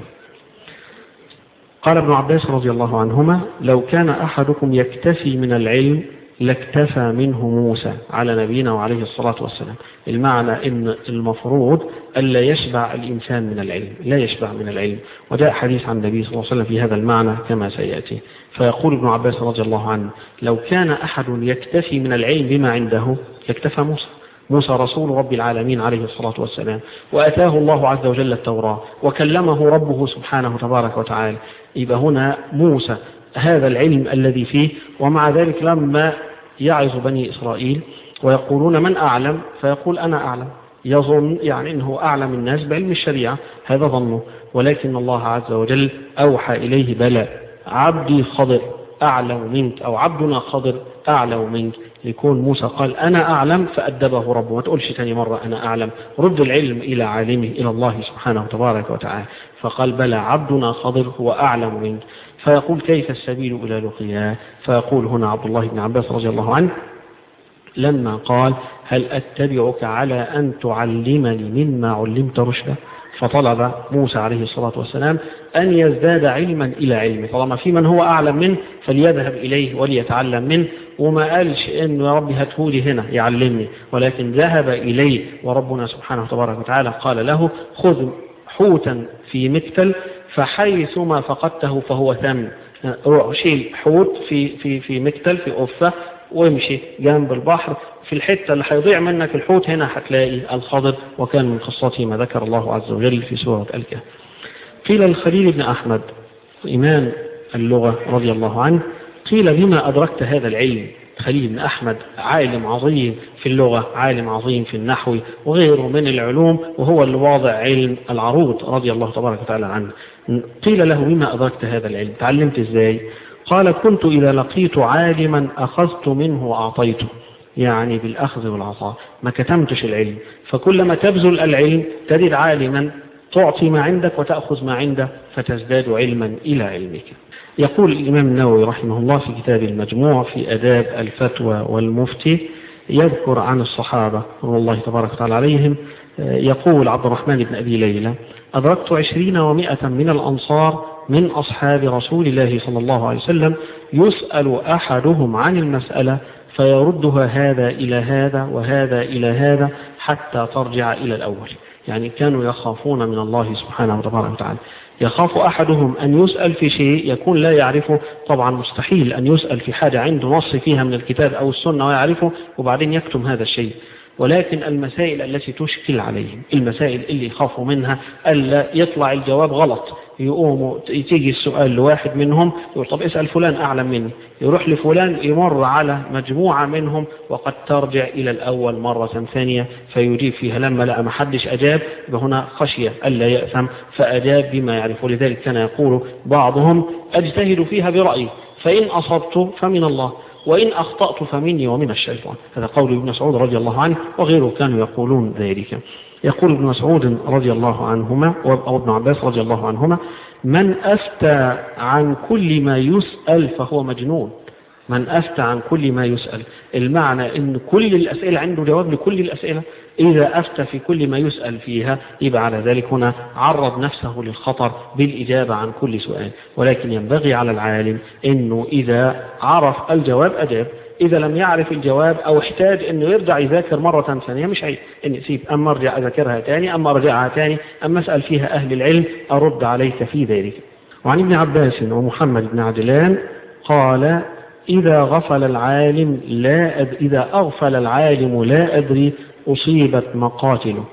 قال ابن عباس رضي الله عنهما: لو كان أحدكم يكتفي من العلم لاكتفى منه موسى على نبينا وعليه الصلاة والسلام. المعنى إن المفروض ألا يشبع الإنسان من العلم، لا يشبع من العلم. وجاء حديث عن النبي صلى الله عليه وسلم في هذا المعنى كما سيأتي. فيقول ابن عباس رضي الله عنه: لو كان أحد يكتفي من العلم بما عنده لاكتفى موسى رسول رب العالمين عليه الصلاة والسلام، وأتاه الله عز وجل التوراة وكلمه ربه سبحانه تبارك وتعالى. يبقى هنا موسى هذا العلم الذي فيه، ومع ذلك لما يعظ بني إسرائيل ويقولون من أعلم فيقول أنا أعلم، يظن يعني أنه أعلم الناس بعلم الشريعة، هذا ظنه. ولكن الله عز وجل أوحى إليه: بلى عبدي خضر أعلم منك، أو عبدنا خضر أعلم منك. يكون موسى قال أنا أعلم فأدبه ربه. ما تقولش تاني مرة أنا أعلم، رد العلم إلى عالمه إلى الله سبحانه تبارك وتعالى. فقال بلى عبدنا خضر هو أعلم منك. فيقول كيف السبيل إلى لقياه؟ فيقول هنا عبد الله بن عباس رضي الله عنه لما قال: هل أتبعك على أن تعلمني مما علمت رشدا؟ فطلب موسى عليه الصلاة والسلام أن يزداد علما إلى علمه. طالما في من هو أعلم منه فليذهب إليه وليتعلم منه. وما قالش إنه يا ربي هاتهولي هنا يعلمني، ولكن ذهب إليه. وربنا سبحانه تبارك وتعالى قال له: خذ حوتا في مكتل فحيثما فقدته فهو ثمن. شيل حوت في مكتل في أفة وامشي جنب البحر في الحتة اللي هيضيع منك الحوت هنا هتلاقي الخضر. وكان من قصته ما ذكر الله عز وجل في سورة الكهف. قيل للخليل بن أحمد إمام اللغة رضي الله عنه: قيل بما أدركت هذا العلم؟ خليل بن أحمد عالم عظيم في اللغة، عالم عظيم في النحو وغيره من العلوم، وهو اللي واضع علم العروض رضي الله تبارك وتعالى عنه. قيل له: بما أدركت هذا العلم؟ تعلمت إزاي؟ قال: كنت إذا لقيت عالما أخذت منه وأعطيته. يعني بالأخذ والعطاء، ما كتمتش العلم. فكلما تبذل العلم تجد عالما تعطي ما عندك وتأخذ ما عنده فتزداد علما إلى علمك. يقول الإمام النووي رحمه الله في كتاب المجموع في آداب الفتوى والمفتي، يذكر عن الصحابة رضي الله تبارك وتعالى عليهم، يقول عبد الرحمن بن أبي ليلى: أدركت 20 و100 من الأنصار من أصحاب رسول الله صلى الله عليه وسلم يسأل أحدهم عن المسألة فيردها هذا إلى هذا وهذا إلى هذا حتى ترجع إلى الأول. يعني كانوا يخافون من الله سبحانه وتعالى. يخاف أحدهم أن يسأل في شيء يكون لا يعرفه. طبعا مستحيل أن يسأل في حاجة عنده نص فيها من الكتاب أو السنة ويعرفه وبعدين يكتم هذا الشيء. ولكن المسائل التي تشكل عليهم، المسائل اللي يخافوا منها ألا يطلع الجواب غلط، يقوموا تيجي السؤال لواحد منهم يقول طب اسأل فلان أعلم مني، يروح لفلان يمر على مجموعة منهم وقد ترجع إلى الأول مرة ثانية فيجيب فيها. لما لقى ما حدش أجاب هنا خشية ألا يأثم فأجاب بما يعرف. لذلك كان يقول بعضهم أجتهد فيها برأيي فإن أصبت فمن الله وإن أخطأت فمني ومن الشيطان. هذا قول ابن مسعود رضي الله عنه وغيره كانوا يقولون ذلك. يقول ابن مسعود رضي الله عنهما أو ابن عباس رضي الله عنهما: من أفتى عن كل ما يسأل فهو مجنون. من أفتى عن كل ما يسأل، المعنى أن كل الأسئلة عنده جواب لكل الأسئلة. إذا أفتى في كل ما يسأل فيها يبقى على ذلك هنا عرض نفسه للخطر بالإجابة عن كل سؤال. ولكن ينبغي على العالم أنه إذا عرف الجواب أجاب، إذا لم يعرف الجواب أو احتاج أنه يرجع يذاكر مرة ثانية مش عيب أن يسيب، أما أرجع أذاكرها تاني، أما أرجعها تاني، أما أسأل فيها أهل العلم أرد عليك في ذلك. وعن ابن عباس ومحمد بن عجلان قال: إذا أغفل العالم لا أدري أصيبت مقاتله.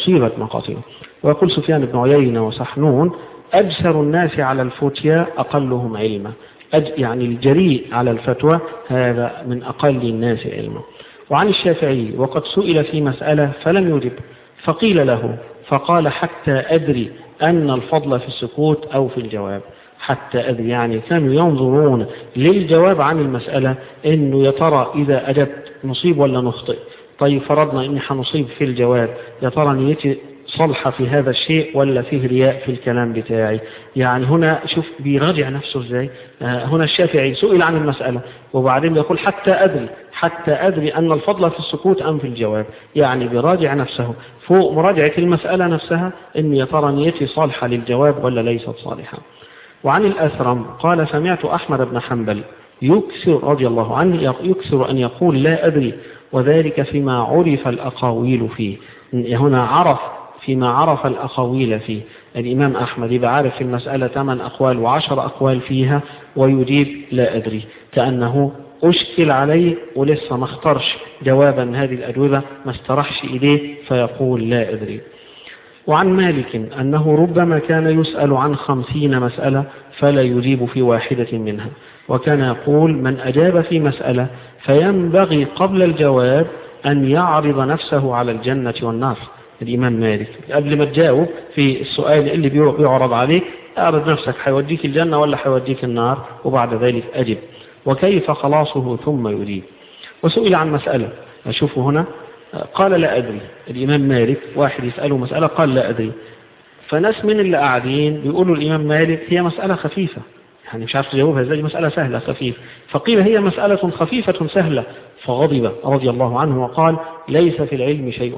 ويقول سفيان بن عيينة وسحنون: أجسر الناس على الفتيا أقلهم علما. يعني الجريء على الفتوى هذا من أقل الناس علما. وعن الشافعي: وقد سئل في مسألة فلم يجب فقيل له فقال: حتى أدري أن الفضل في السكوت أو في الجواب. حتى أدري يعني كانوا ينظرون للجواب عن المسألة إنه يترى إذا أجبت نصيب ولا نخطئ. طيب فرضنا إني حنصيب في الجواب، يا ترى نيتي صلحة في هذا الشيء ولا فيه رياء في الكلام بتاعي؟ يعني هنا شوف بيراجع نفسه ازاي. هنا الشافعي سئل عن المسألة وبعدين يقول حتى أدري أن الفضل في السكوت أم في الجواب. يعني بيراجع نفسه فوق مراجعة المسألة نفسها إن يا ترى نيتي صالحة للجواب ولا ليست صالحة. وعن الأثرم قال: سمعت أحمد بن حنبل يكثر رضي الله عنه يكثر أن يقول لا أدري، وذلك فيما عرف الأقاويل فيه. هنا عرف فيما عرف الأقاويل فيه. الإمام أحمد يبقى عارف في المسألة 8 أقوال و10 أقوال فيها ويجيب لا أدري، كأنه أشكل عليه ولسه ما اختارش جوابا هذه الأجوبة، ما استرحش إليه فيقول لا أدري. وعن مالك أنه ربما كان يسأل عن 50 مسألة فلا يجيب في واحدة منها، وكان يقول: من أجاب في مسألة فينبغي قبل الجواب أن يعرض نفسه على الجنة والنار. الإمام مالك قبل ما تجاوب في السؤال اللي بيعرض عليك أعرض نفسك حيوديك الجنة ولا حيوديك النار، وبعد ذلك أجب وكيف خلاصه ثم يجيب. وسئل عن مسألة، أشوفه هنا قال لا أدري. الإمام مالك واحد يسأله مسألة قال لا أدري، فناس من اللي قاعدين بيقولوا الإمام مالك هي مسألة خفيفة، يعني مش عارف تجاوبها ازاي، مسألة سهلة خفيفة. فقيل هي مسألة خفيفة سهلة، فغضب رضي الله عنه وقال: ليس في العلم شيء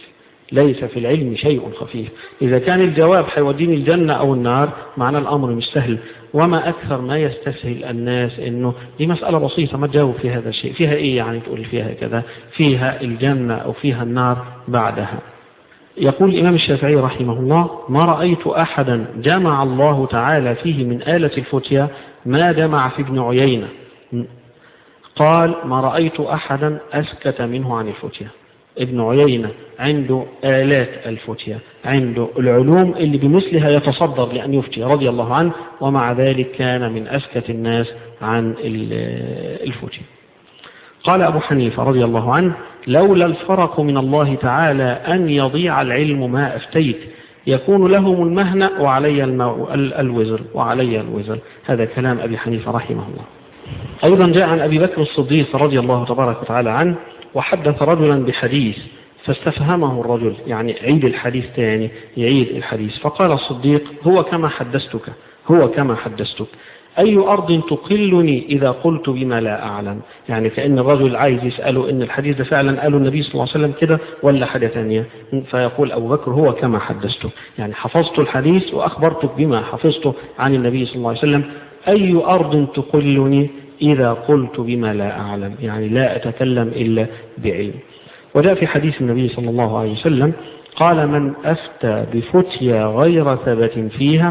خفيف. إذا كان الجواب حيوديني الجنة أو النار معنى الأمر مش سهل. وما أكثر ما يستسهل الناس إنه دي مسألة بسيطة ما تجاوب في هذا الشيء، فيها إيه يعني تقول فيها كذا، فيها الجنة أو فيها النار بعدها. يقول الإمام الشافعي رحمه الله: ما رأيت أحدا جمع الله تعالى فيه من آلة الفتيا ما جمع في ابن عيينة. قال: ما رأيت أحدا أسكت منه عن الفتيا. ابن عيينة عنده آلات الفتيا، عنده العلوم اللي بمثلها يتصدر لأن يفتي رضي الله عنه، ومع ذلك كان من أسكت الناس عن الفتيا. قال أبو حنيفة رضي الله عنه: لولا الفرق من الله تعالى أن يضيع العلم ما أفتيت، يكون لهم المهنة وعلي الوزر. هذا كلام أبي حنيفة رحمه الله. أيضا جاء عن أبي بكر الصديق رضي الله تبارك وتعالى عنه وحدث رجلا بحديث فاستفهمه الرجل، يعني عيد الحديث تاني، يعيد الحديث. فقال الصديق: هو كما حدثتك. أي أرض تقلني إذا قلت بما لا أعلم؟ يعني كأن الرجل عايز يسأله إن الحديث ده فعلا قاله النبي صلى الله عليه وسلم كده ولا حاجة ثانية. فيقول أبو بكر: هو كما حدثته، يعني حفظت الحديث وأخبرتك بما حفظته عن النبي صلى الله عليه وسلم. أي أرض تقلني إذا قلت بما لا أعلم، يعني لا أتكلم إلا بعلم. وجاء في حديث النبي صلى الله عليه وسلم قال: من أفتى بفتيا غير ثبت فيها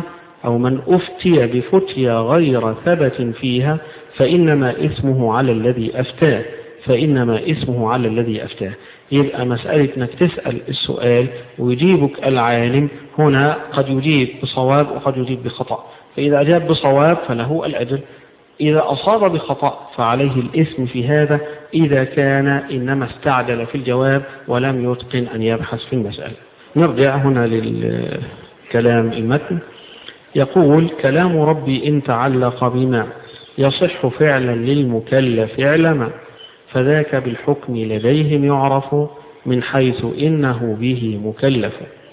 أو من أفتي بفتيا غير ثبت فيها فإنما اسمه على الذي أفتاه، فإنما اسمه على الذي أفتاه. يبقى مسألة أنك تسأل السؤال ويجيبك العالم هنا قد يجيب بصواب وقد يجيب بخطأ، فإذا أجاب بصواب فله الأجر، إذا أصاب بخطأ فعليه الإثم في هذا إذا كان إنما استعجل في الجواب ولم يتقن أن يبحث في المسألة. نرجع هنا للكلام المتن. يقول: كلام ربي إن تعلق بما يصح فعلا للمكلف اعلم، فذاك بالحكم لديهم يعرف من حيث إنه به مكلف.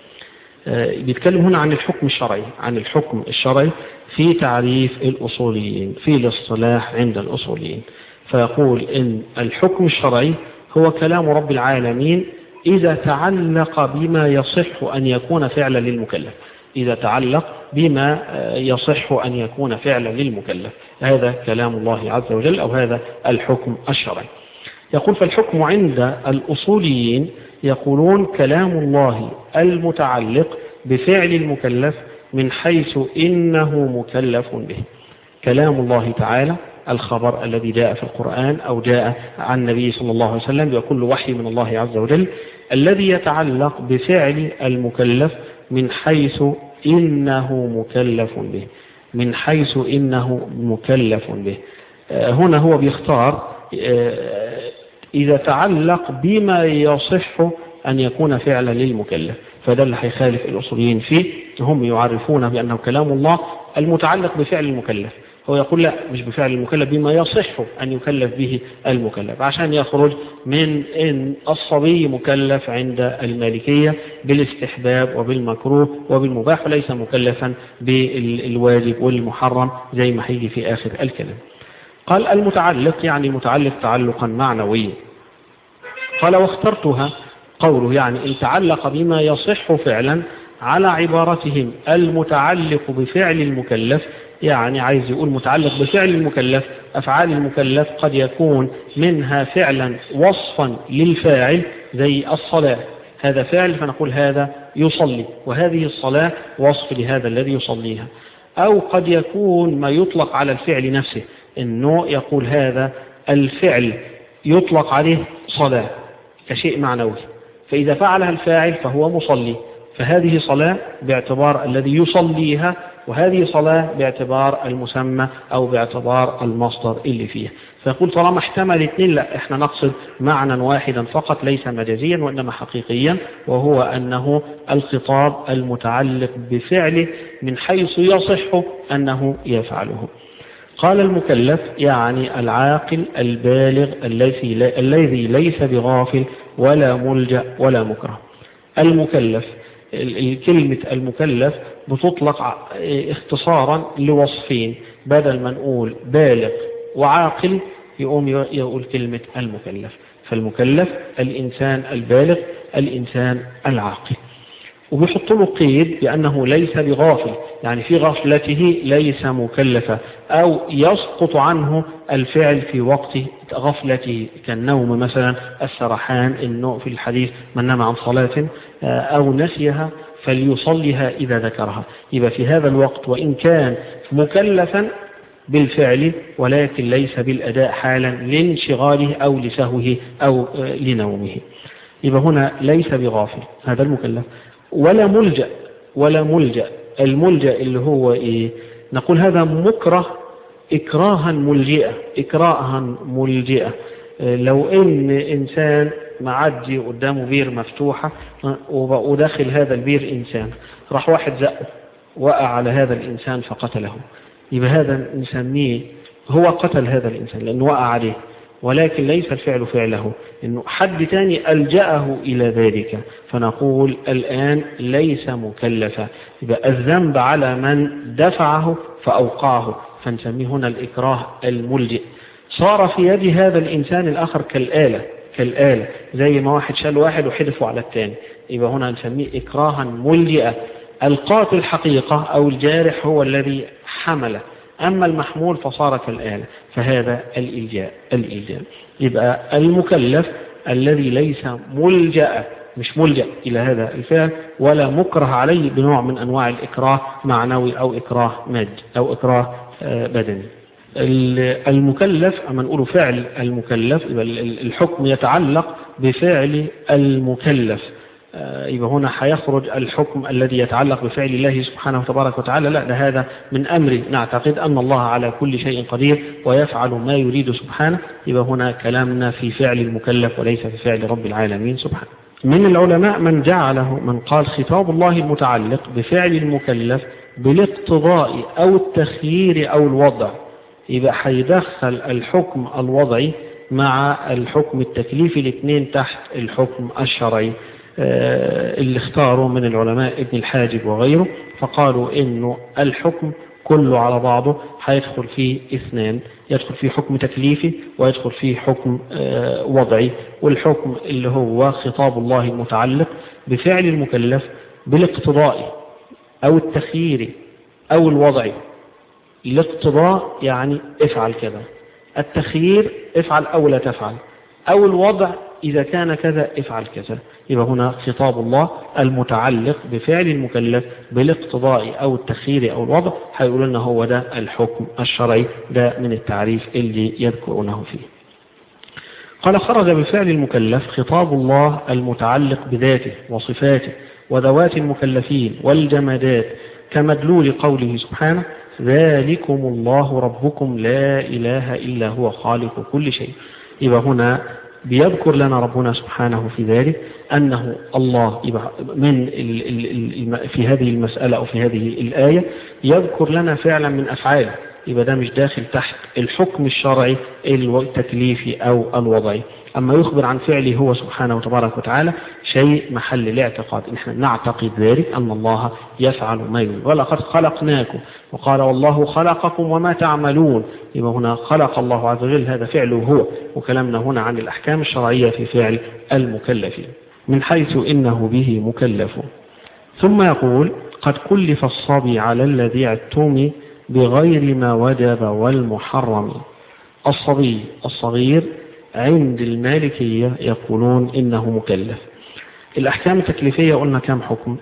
بيتكلم هنا عن الحكم الشرعي، عن الحكم الشرعي في تعريف الأصوليين في الاصطلاح عند الأصوليين. فيقول إن الحكم الشرعي هو كلام رب العالمين إذا تعلق بما يصح أن يكون فعلا للمكلف، إذا تعلق بما يصح أن يكون فعلا للمكلف، هذا كلام الله عز وجل أو هذا الحكم الشرعي. يقول: فالحكم عند الأصوليين يقولون كلام الله المتعلق بفعل المكلف من حيث إنه مكلف به. كلام الله تعالى الخبر الذي جاء في القرآن أو جاء عن النبي صلى الله عليه وسلم بكل وحي من الله عز وجل الذي يتعلق بفعل المكلف من حيث إنه مكلف به، من حيث إنه مكلف به. هنا هو بيختار إذا تعلق بما يصح أن يكون فعلا للمكلف، فده اللي هيخالف الأصوليين فيه. هم يعرفون بأنه كلام الله المتعلق بفعل المكلف، هو يقول لا، مش بفعل المكلف، بما يصح أن يكلف به المكلف، عشان يخرج من إن الصبي مكلف عند المالكية بالاستحباب وبالمكروه وبالمباح وليس مكلفا بالواجب والمحرم زي ما هيجي في آخر الكلام. قال: المتعلق يعني متعلق تعلقا معنويا. قال: واخترتها قوله يعني إن تعلق بما يصح فعلا على عبارتهم المتعلق بفعل المكلف، يعني عايز يقول متعلق بفعل المكلف. أفعال المكلف قد يكون منها فعلا وصفا للفاعل زي الصلاة، هذا فعل فنقول هذا يصلي، وهذه الصلاة وصف لهذا الذي يصليها. أو قد يكون ما يطلق على الفعل نفسه، إنه يقول هذا الفعل يطلق عليه صلاة كشيء معنوي، فإذا فعلها الفاعل فهو مصلي، فهذه صلاة باعتبار الذي يصليها، وهذه صلاة باعتبار المسمى أو باعتبار المصدر اللي فيها. فيقول طالما احتمل اثنين، لا، احنا نقصد معنى واحدا فقط ليس مجازيا وإنما حقيقيا، وهو أنه الخطاب المتعلق بفعله من حيث يصح أنه يفعله. قال: المكلف يعني العاقل البالغ الذي ليس بغافل ولا ملجأ ولا مكره. المكلف، الكلمة المكلف بتطلق اختصارا لوصفين، بدل ما نقول بالغ وعاقل يقوم يقول كلمة المكلف. فالمكلف الإنسان البالغ الإنسان العاقل، وبيحط له قيد بأنه ليس بغافل، يعني في غفلته ليس مكلفة، أو يسقط عنه الفعل في وقت غفلته كالنوم مثلا، السرحان، إنه في الحديث من نام عن صلاة أو نسيها فليصليها إذا ذكرها. يبقى في هذا الوقت وإن كان مكلفا بالفعل ولكن ليس بالأداء حالا لانشغاله أو لسهوه أو لنومه، يبقى هنا ليس بغافل هذا المكلف. ولا ملجأ، ولا ملجأ. الملجأ اللي هو إيه؟ نقول هذا مكره إكراها ملجئة، إكراها ملجئة. لو إن إنسان معدي قدامه بير مفتوحة وداخل هذا البير إنسان، راح واحد زقه وقع على هذا الإنسان فقتله، يبقى هذا نسميه هو قتل هذا الإنسان لأنه وقع عليه، ولكن ليس الفعل فعله، إنه حد تاني ألجأه إلى ذلك، فنقول الآن ليس مكلفا. يبقى الذنب على من دفعه فأوقعه، فنسميه هنا الإكراه الملجئ. صار في يد هذا الإنسان الآخر كالآلة، زي ما واحد شال واحد وحدفه على الثاني، يبقى هنا نسميه إكراها ملجئا. القاتل حقيقة أو الجارح هو الذي حمله، أما المحمول فصار كالآلة، فهذا الإلجاء. يبقى المكلف الذي ليس ملجأ مش ملجأ إلى هذا الفعل ولا مكره عليه بنوع من أنواع الإكراه معنوي أو إكراه مادي أو إكراه بدني. المكلف أما نقول فعل المكلف يبقى الحكم يتعلق بفعل المكلف، يبقى هنا هيخرج الحكم الذي يتعلق بفعل الله سبحانه وتبارك وتعالى، لا ده هذا من أمر نعتقد أن الله على كل شيء قدير ويفعل ما يريد سبحانه، يبقى هنا كلامنا في فعل المكلف وليس في فعل رب العالمين سبحانه. من العلماء من جعله من قال خطاب الله المتعلق بفعل المكلف بالاقتضاء أو التخيير أو الوضع، يبقى هيدخل الحكم الوضعي مع الحكم التكليفي الاثنين تحت الحكم الشرعي. اللي اختاروا من العلماء ابن الحاجب وغيره فقالوا انه الحكم كله على بعضه هيدخل فيه اثنان، يدخل فيه حكم تكليفي ويدخل فيه حكم وضعي، والحكم اللي هو خطاب الله المتعلق بفعل المكلف بالاقتضاء او التخيير او الوضعي. الاقتضاء يعني افعل كذا، التخيير افعل او لا تفعل، او الوضع إذا كان كذا افعل كذا. يبقى هنا خطاب الله المتعلق بفعل المكلف بالاقتضاء أو التخيير أو الوضع هيقول لنا هو ده الحكم الشرعي، ده من التعريف اللي يذكرونه فيه. قال خرج بفعل المكلف خطاب الله المتعلق بذاته وصفاته وذوات المكلفين والجمادات كمدلول قوله سبحانه ذلكم الله ربكم لا إله إلا هو خالق كل شيء. يبقى هنا بيذكر لنا ربنا سبحانه في ذلك أنه الله من في هذه المسألة أو في هذه الآية يذكر لنا فعلا من أفعاله، يبقى ده مش داخل تحت الحكم الشرعي التكليفي أو الوضعي. أما يخبر عن فعله هو سبحانه وتبارك وتعالى شيء محل الاعتقاد، نحن نعتقد ذلك أن الله يفعل ما يريد. ولقد خلقناكم وقال والله خلقكم وما تعملون، يبقى هنا خلق الله عز وجل هذا فعله هو، وكلامنا هنا عن الأحكام الشرعية في فعل المكلفين من حيث إنه به مكلف. ثم يقول قد كلف الصبي على الذي اعتمي بغير ما وجب والمحرم. الصبي الصغير عند المالكية يقولون إنه مكلف. الأحكام التكليفية قلنا كم حكم؟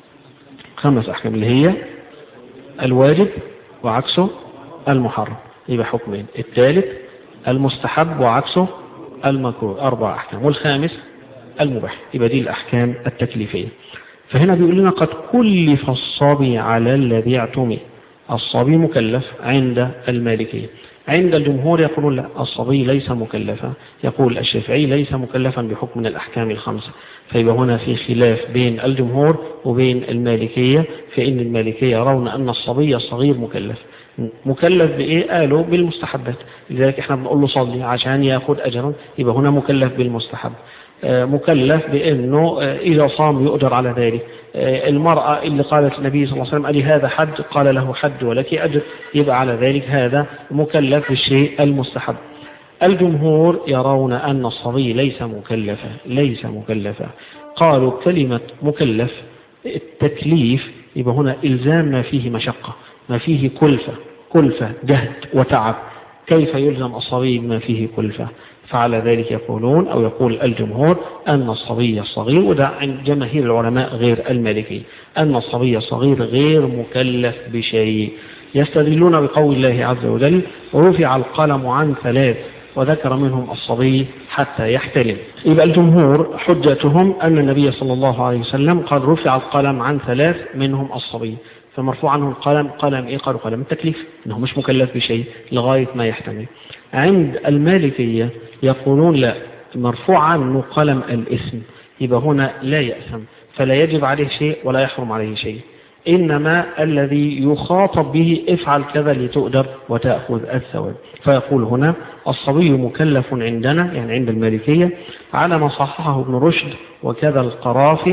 5 أحكام اللي هي الواجب وعكسه المحرم، يبقى حكمين. الثالث المستحب وعكسه المكروه 4 أحكام، والخامس المباح، يبقى دي الأحكام التكليفية. فهنا بيقول لنا قد كلف الصبي على الذي اعتمي. الصبي مكلف عند المالكية. عند الجمهور يقولون لا الصبي ليس مكلفا، يقول الشافعي ليس مكلفا بحكم من الأحكام ال5. فيبقى هنا في خلاف بين الجمهور وبين المالكية، فإن المالكية يرون أن الصبي الصغير مكلف. مكلف بإيه؟ قالوا بالمستحبات، لذلك احنا بنقول له صلي عشان ياخد أجرا، يبقى هنا مكلف بالمستحب. مكلف بأنه إذا صام يؤجر على ذلك. المرأة اللي قالت النبي صلى الله عليه وسلم ألي هذا حج؟ قال له حج ولك أجر، يبقى على ذلك هذا مكلف بالشيء المستحب. الجمهور يرون أن الصبي ليس مكلفا. قالوا كلمة مكلف التكليف يبقى هنا إلزام ما فيه مشقة، ما فيه كلفة جهد وتعب. كيف يلزم الصبي بما فيه كلفة؟ فعلى ذلك يقولون أو يقول الجمهور أن الصبي الصغير، وده عند جماهير العلماء غير المالكي، أن الصبي الصغير غير مكلف بشيء. يستدلون بقول الله عز وجل ورفع القلم عن 3 وذكر منهم الصبي حتى يحتلم. يبقى الجمهور حجتهم أن النبي صلى الله عليه وسلم قال رفع القلم عن 3 منهم الصبي، فمرفوع عنه القلم. قلم إيه؟ قالوا قلم التكليف، إنه مش مكلف بشيء لغاية ما يحتمل. عند المالكية يقولون لا، مرفوع عنه قلم الإثم، يبقى هنا لا يأثم، فلا يجب عليه شيء ولا يحرم عليه شيء، إنما الذي يخاطب به افعل كذا لتؤجر وتأخذ الثواب. فيقول هنا الصبي مكلف عندنا يعني عند المالكية على ما صححه ابن رشد وكذا القرافي،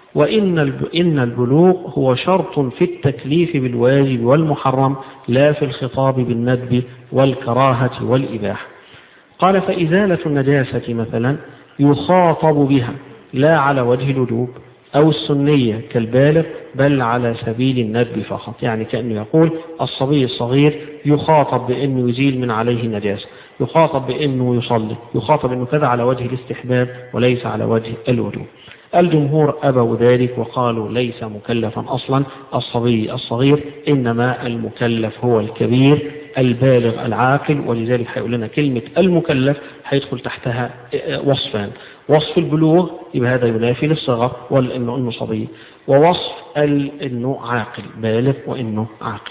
وإن البلوغ هو شرط في التكليف بالواجب والمحرم لا في الخطاب بالندب والكراهة والإباحة. قال فإزالة النجاسة مثلا يخاطب بها لا على وجه الوجوب أو السنية كالبالغ، بل على سبيل الندب فقط. يعني كأنه يقول الصبي الصغير يخاطب بأنه يزيل من عليه النجاسة، يخاطب بأنه يصلي، يخاطب أنه كذا على وجه الاستحباب وليس على وجه الوجوب. الجمهور أبوا ذلك وقالوا ليس مكلفا أصلا الصبي الصغير، إنما المكلف هو الكبير البالغ العاقل. ولذلك هيقول لنا كلمة المكلف هيدخل تحتها وصفان: وصف البلوغ يبقى هذا ينافي للصغر وإنه صبي، ووصف إنه عاقل بالغ وإنه عاقل.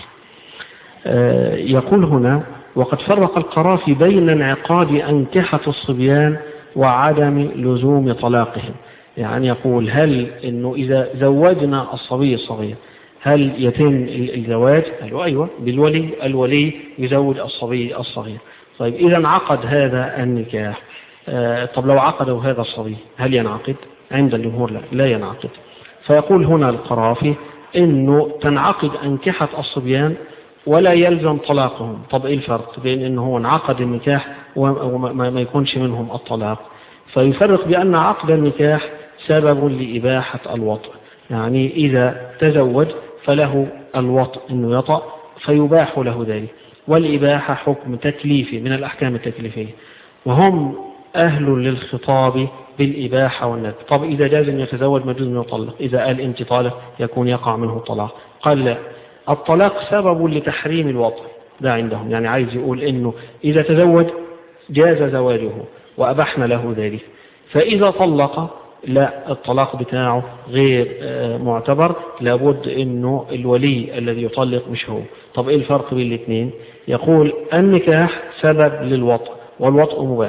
يقول هنا: وقد فرق القرافي بين انعقاد أنكحة الصبيان وعدم لزوم طلاقهم. يعني يقول هل إنه إذا زوجنا الصبي الصغير هل يتم الزواج؟ قالوا أيوة بالولي، الولي يزوج الصبي الصغير. طيب إذا انعقد هذا النكاح، طب لو عقدوا هذا الصبي هل ينعقد؟ عند الجمهور لا ينعقد. فيقول هنا القرافي إنه تنعقد أنكحة الصبيان ولا يلزم طلاقهم. طب إيه الفرق بين إنه هو انعقد النكاح وما يكونش منهم الطلاق؟ فيفرق بأن عقد النكاح سبب لإباحة الوطء، يعني إذا تزوج فله الوطء إنه يطأ فيباح له ذلك، والإباحة حكم تكليفي من الأحكام التكليفية، وهم أهل للخطاب بالإباحة والندب. طب إذا جاز أن يتزوج ما يجوز أن يطلق، إذا قال أنت طالق يكون يقع منه الطلاق. قال لا، الطلاق سبب لتحريم الوطء، ده عندهم يعني عايز يقول إنه إذا تزوج جاز زواجه وأبحنا له ذلك، فإذا طلق لا، الطلاق بتاعه غير معتبر، لابد إنه الولي الذي يطلق مش هو. طب إيه الفرق بين الاثنين؟ يقول النكاح سبب للوطء والوطء مباح،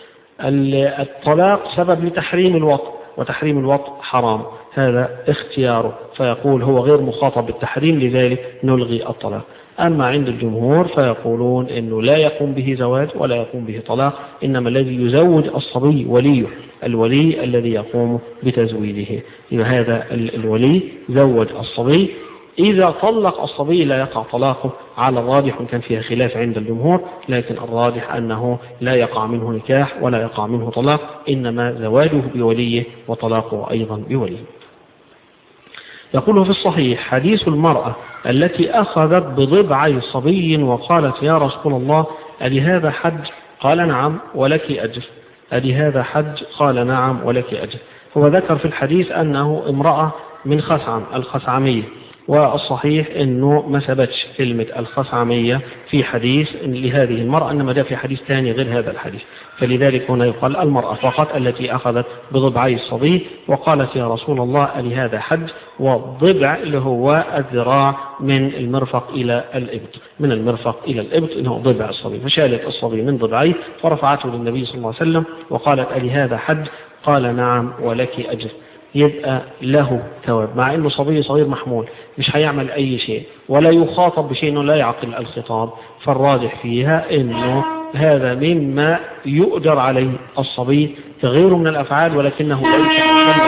الطلاق سبب لتحريم الوطء وتحريم الوطء حرام، هذا اختياره، فيقول هو غير مخاطب بالتحريم لذلك نلغي الطلاق. أما عند الجمهور فيقولون إنه لا يقوم به زواج ولا يقوم به طلاق، إنما الذي يزوج الصبي وليه، الولي الذي يقوم بتزويجه. إذا هذا الولي زوج الصبي، إذا طلق الصبي لا يقع طلاقه على الراجح، وكان فيها خلاف عند الجمهور، لكن الراجح أنه لا يقع منه نكاح ولا يقع منه طلاق، إنما زواجه بوليه وطلاقه أيضا بوليه. يقوله في الصحيح: حديث المرأة التي أخذت بضبعي صبي وقالت يا رسول الله ألي هذا حج؟ قال نعم ولك أجر. ألي هذا حج؟ قال نعم ولك أجر. هو ذكر في الحديث أنه امرأة من خثعم الخثعمية، والصحيح أنه ما ثبتش كلمة الخثعمية في حديث لهذه المرأة، إنما جاء في حديث ثاني غير هذا الحديث، فلذلك هنا يقال المرأة فقط التي أخذت بضبعي الصبي وقالت يا رسول الله ألي هذا حج؟ والضبع اللي هو الذراع من المرفق إلى الإبط، من المرفق إلى الإبط إنه ضبع الصبي، فشالت الصبي من ضبعيه ورفعته للنبي صلى الله عليه وسلم وقالت ألي هذا حج؟ قال نعم ولك أجر. يبقى له ثواب، مع انه صبي صغير محمول مش هيعمل اي شيء ولا يخاطب بشيء، انه لا يعقل الخطاب، فالراجح فيها انه هذا مما يؤجر عليه الصبي كغيره من الافعال، ولكنه ليس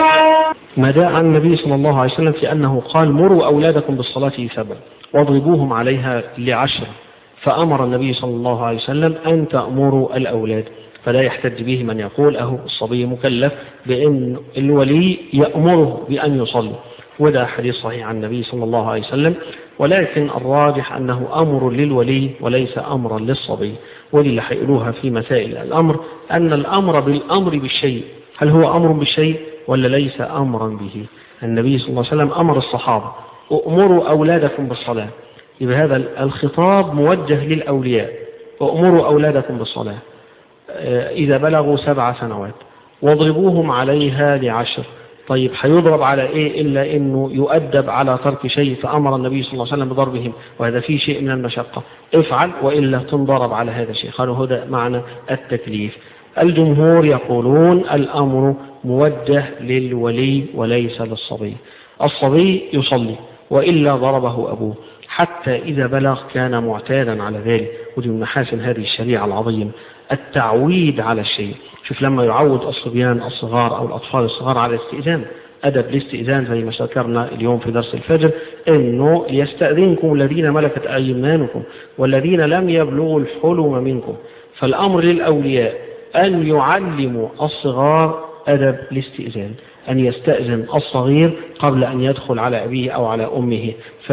ما داعى عن النبي صلى الله عليه وسلم في انه قال مروا اولادكم بالصلاة لسبع واضربوهم عليها ل10، فامر النبي صلى الله عليه وسلم ان تأمروا الاولاد، فلا يحتج به من يقول أهو الصبي مكلف بأن الولي يأمره بأن يصلي، وده حديث صحيح عن النبي صلى الله عليه وسلم، ولكن الراجح أنه أمر للولي وليس أمرا للصبي. ولله حيقولوها في مسائل الأمر أن الأمر بالأمر بالشيء، هل هو أمر بالشيء ولا ليس أمرا به؟ النبي صلى الله عليه وسلم أمر الصحابة أمروا أولادكم بالصلاة، يبقى هذا الخطاب موجه للأولياء، أمروا أولادكم بالصلاة إذا بلغوا 7 سنوات واضربوهم عليها ل10. طيب هيضرب على إيه إلا إنه يؤدب على ترك شيء، فأمر النبي صلى الله عليه وسلم بضربهم، وهذا فيه شيء من المشقة، افعل وإلا تنضرب على هذا الشيء، قالوا هذا معنى التكليف. الجمهور يقولون الأمر موجه للولي وليس للصبي، الصبي يصلي وإلا ضربه أبوه حتى إذا بلغ كان معتادا على ذلك، ودي من محاسن هذه الشريعة العظيمة التعويد على الشيء. شوف لما يعود الصبيان الصغار أو الأطفال الصغار على الاستئذان، أدب الاستئذان زي ما ذكرنا اليوم في درس الفجر، إنه يستأذنكم الذين ملكت أيمانكم والذين لم يبلغوا الحلم منكم. فالأمر للأولياء أن يعلموا الصغار أدب الاستئذان، أن يستأذن الصغير قبل أن يدخل على أبيه أو على أمه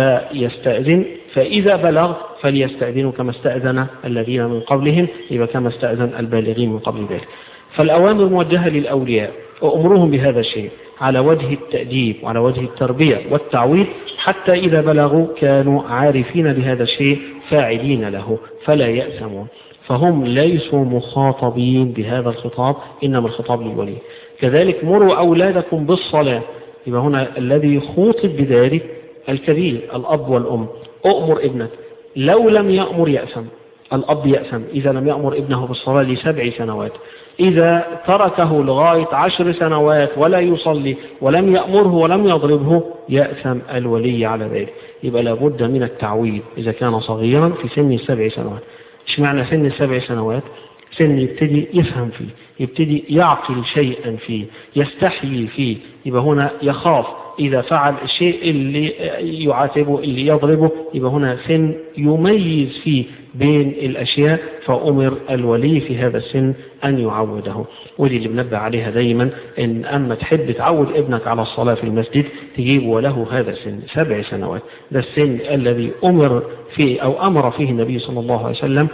فيستأذن، فإذا بلغ فليستأذنوا كما استأذن الذين من قبلهم، يبقى كما استأذن البالغين من قبل ذلك. فالأوامر موجهة للأولياء وأمرهم بهذا الشيء على وجه التأديب وعلى وجه التربية والتعويض، حتى إذا بلغوا كانوا عارفين بهذا الشيء فاعلين له فلا يأثمون. فهم ليسوا مخاطبين بهذا الخطاب، إنما الخطاب للولي. كذلك مروا أولادكم بالصلاة، يبقى هنا الذي خوطب بذلك الكبير الأب والأم. أؤمر ابنك، لو لم يأمر يأثم، الأب يأثم إذا لم يأمر ابنه بالصلاة ل7 سنوات. إذا تركه لغاية 10 سنوات ولا يصلي ولم يأمره ولم يضربه يأثم الولي على ذلك. يبقى لابد من التعويض إذا كان صغيرا في سن 7 سنوات. إيش معنى سن 7 سنوات؟ سن يبتدي يفهم فيه، يبتدي يعقل شيئا فيه، يستحيي فيه. يبقى هنا يخاف إذا فعل الشيء اللي يعاتبه اللي يضربه، يبقى هنا سن يميز فيه بين الأشياء، فأمر الولي في هذا السن أن يعوده. ودي اللي بنبه عليها دايما، إن أما تحب تعود ابنك على الصلاة في المسجد تجيب وله هذا السن 7 سنوات. ده السن الذي أمر فيه أو أمر فيه النبي صلى الله عليه وسلم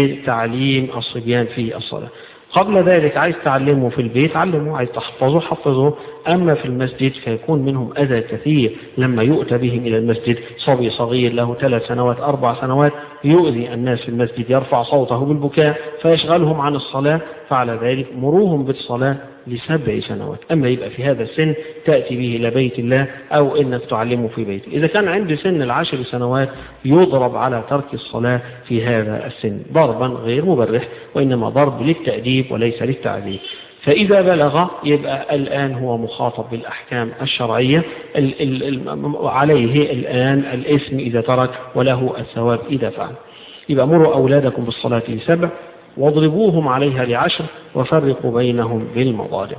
بتعليم الصبيان في الصلاة. قبل ذلك عايز تعلمه في البيت علمه، عايز تحفظه حفظه. أما في المسجد فيكون منهم أذى كثير لما يؤتى بهم إلى المسجد. صبي صغير له 3 سنوات 4 سنوات يؤذي الناس في المسجد، يرفع صوته بالبكاء فيشغلهم عن الصلاة، فعلى ذلك مروهم بالصلاة ل7 سنوات. أما يبقى في هذا السن تأتي به إلى بيت الله أو إنك تعلمه في بيته. إذا كان عند سن 10 سنوات يضرب على ترك الصلاة في هذا السن ضربا غير مبرح، وإنما ضرب للتأديب وليس للتعذيب. فإذا بلغ يبقى الآن هو مخاطب بالأحكام الشرعية، عليه الآن الإثم إذا ترك وله الثواب إذا فعل. يبقى مروا أولادكم بالصلاة ل7 واضربوهم عليها ل10 وفرقوا بينهم بالمضاجع.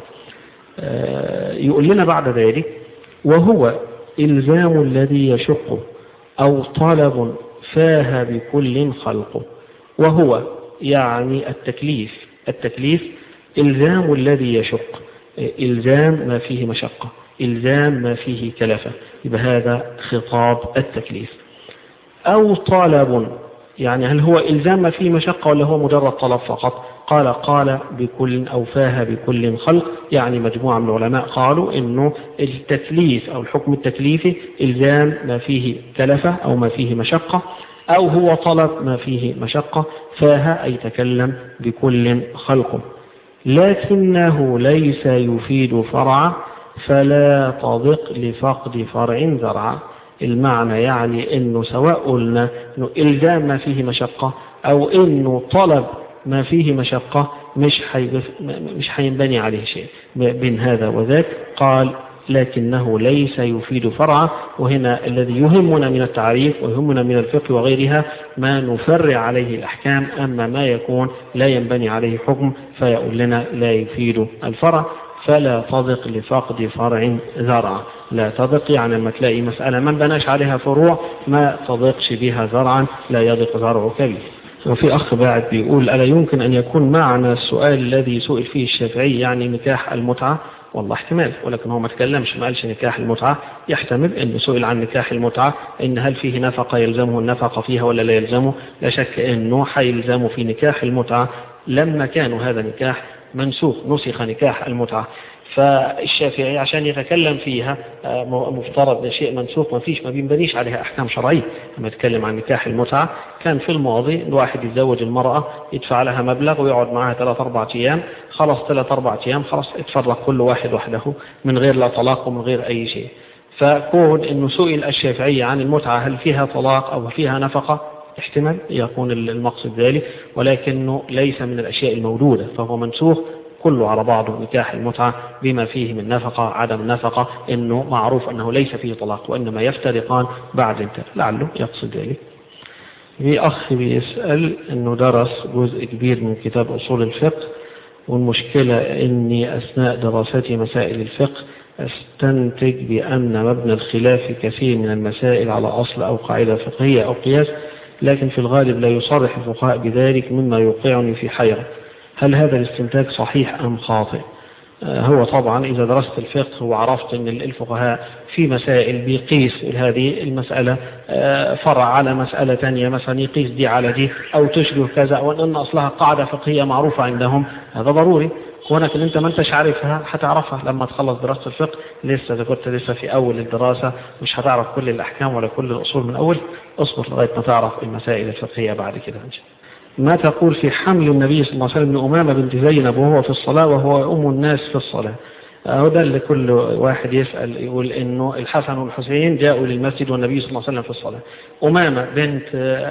يقول لنا بعد ذلك: وهو إلزام الذي يشقه أو طلب فاه بكل خلقه. وهو يعني التكليف إلزام الذي يشق، إلزام ما فيه مشقة، إلزام ما فيه كلفة، يبقى هذا خطاب التكليف. أو طلب، يعني هل هو إلزام ما فيه مشقة ولا هو مجرد طلب فقط؟ قال بكل أو فاه بكل خلق، يعني مجموعة من العلماء قالوا إنه التكليف أو الحكم التكليفي إلزام ما فيه كلفة أو ما فيه مشقة، أو هو طلب ما فيه مشقة. فاه أي تكلم بكل خلقه، لكنه ليس يفيد فرعا فلا تضق لفقد فرع زرعا. المعنى يعني انه سواء قلنا انه الزام ما فيه مشقة او انه طلب ما فيه مشقة مش هينبني عليه شيء بين هذا وذاك. قال لكنه ليس يفيد فرعا. وهنا الذي يهمنا من التعريف ويهمنا من الفقه وغيرها ما نفرع عليه الأحكام، أما ما يكون لا ينبني عليه حكم فيقول لنا لا يفيد الفرع. فلا تضق لفقد فرع زرعا. لا تضق يعني لما تلاقي مسألة ما بناش عليها فروع ما تضقش بها زرعا، لا يضق زرعك به. وفي أخ بعد بيقول: ألا يمكن أن يكون معنى السؤال الذي سئل فيه الشافعي يعني نكاح المتعة؟ والله احتمال، ولكن هو ما تكلمش، ما قالش نكاح المتعة. يحتمل أنه سئل عن نكاح المتعة إن هل فيه نفقة يلزمه النفقة فيها ولا لا يلزمه. لا شك أنه حيلزمه في نكاح المتعة لما كانوا هذا نكاح منسوخ، نسخ نكاح المتعة. فالشافعي عشان يتكلم فيها مفترض شيء منسوخ ما بينبنيش عليها أحكام شرعية. لما يتكلم عن نكاح المتعة كان في الماضي الواحد يتزوج المرأة يدفع لها مبلغ ويقعد معها 3-4 أيام، خلاص 3-4 أيام خلاص اتفرق كل واحد وحده من غير لا طلاق ومن غير أي شيء. فكون أنه سئل الشافعي عن المتعة هل فيها طلاق أو فيها نفقة، احتمال يكون المقصد ذلك، ولكنه ليس من الأشياء الموجودة، فهو منسوخ كله على بعضه. نكاح المتعة بما فيه من نفقة عدم نفقة إنه معروف أنه ليس فيه طلاق وإنما يفترقان بعد انتهاء، لعله يقصد ذلك. في أخ بيسأل إنه درس جزء كبير من كتاب أصول الفقه، والمشكلة إني أثناء دراستي مسائل الفقه أستنتج بأن مبنى الخلاف في كثير من المسائل على أصل أو قاعدة فقهية أو قياس، لكن في الغالب لا يصرح الفقهاء بذلك مما يوقعني في حيرة. هل هذا الاستنتاج صحيح أم خاطئ؟ هو طبعا إذا درست الفقه وعرفت أن الفقهاء في مسائل بيقيس هذه المسألة فرع على مسألة تانية، مثلا يقيس دي على دي أو تشبه كذا، أو أن أصلها قاعدة فقهية معروفة عندهم، هذا ضروري. كونك اللي انت ما انتش عارفها هتعرفها لما تخلص دراسة الفقه. لسه إذا كنت لسه في أول الدراسة مش هتعرف كل الأحكام ولا كل الأصول من أول، اصبر لغاية ما تعرف المسائل الفقهية بعد كده. ما تقول في حمل النبي صلى الله عليه وسلم من أمامة بنت زينب وهو في الصلاة وهو أم الناس في الصلاة؟ ده اللي كل واحد يسأل يقول إنه الحسن والحسين جاءوا للمسجد والنبي صلى الله عليه وسلم في الصلاة. أمامة بنت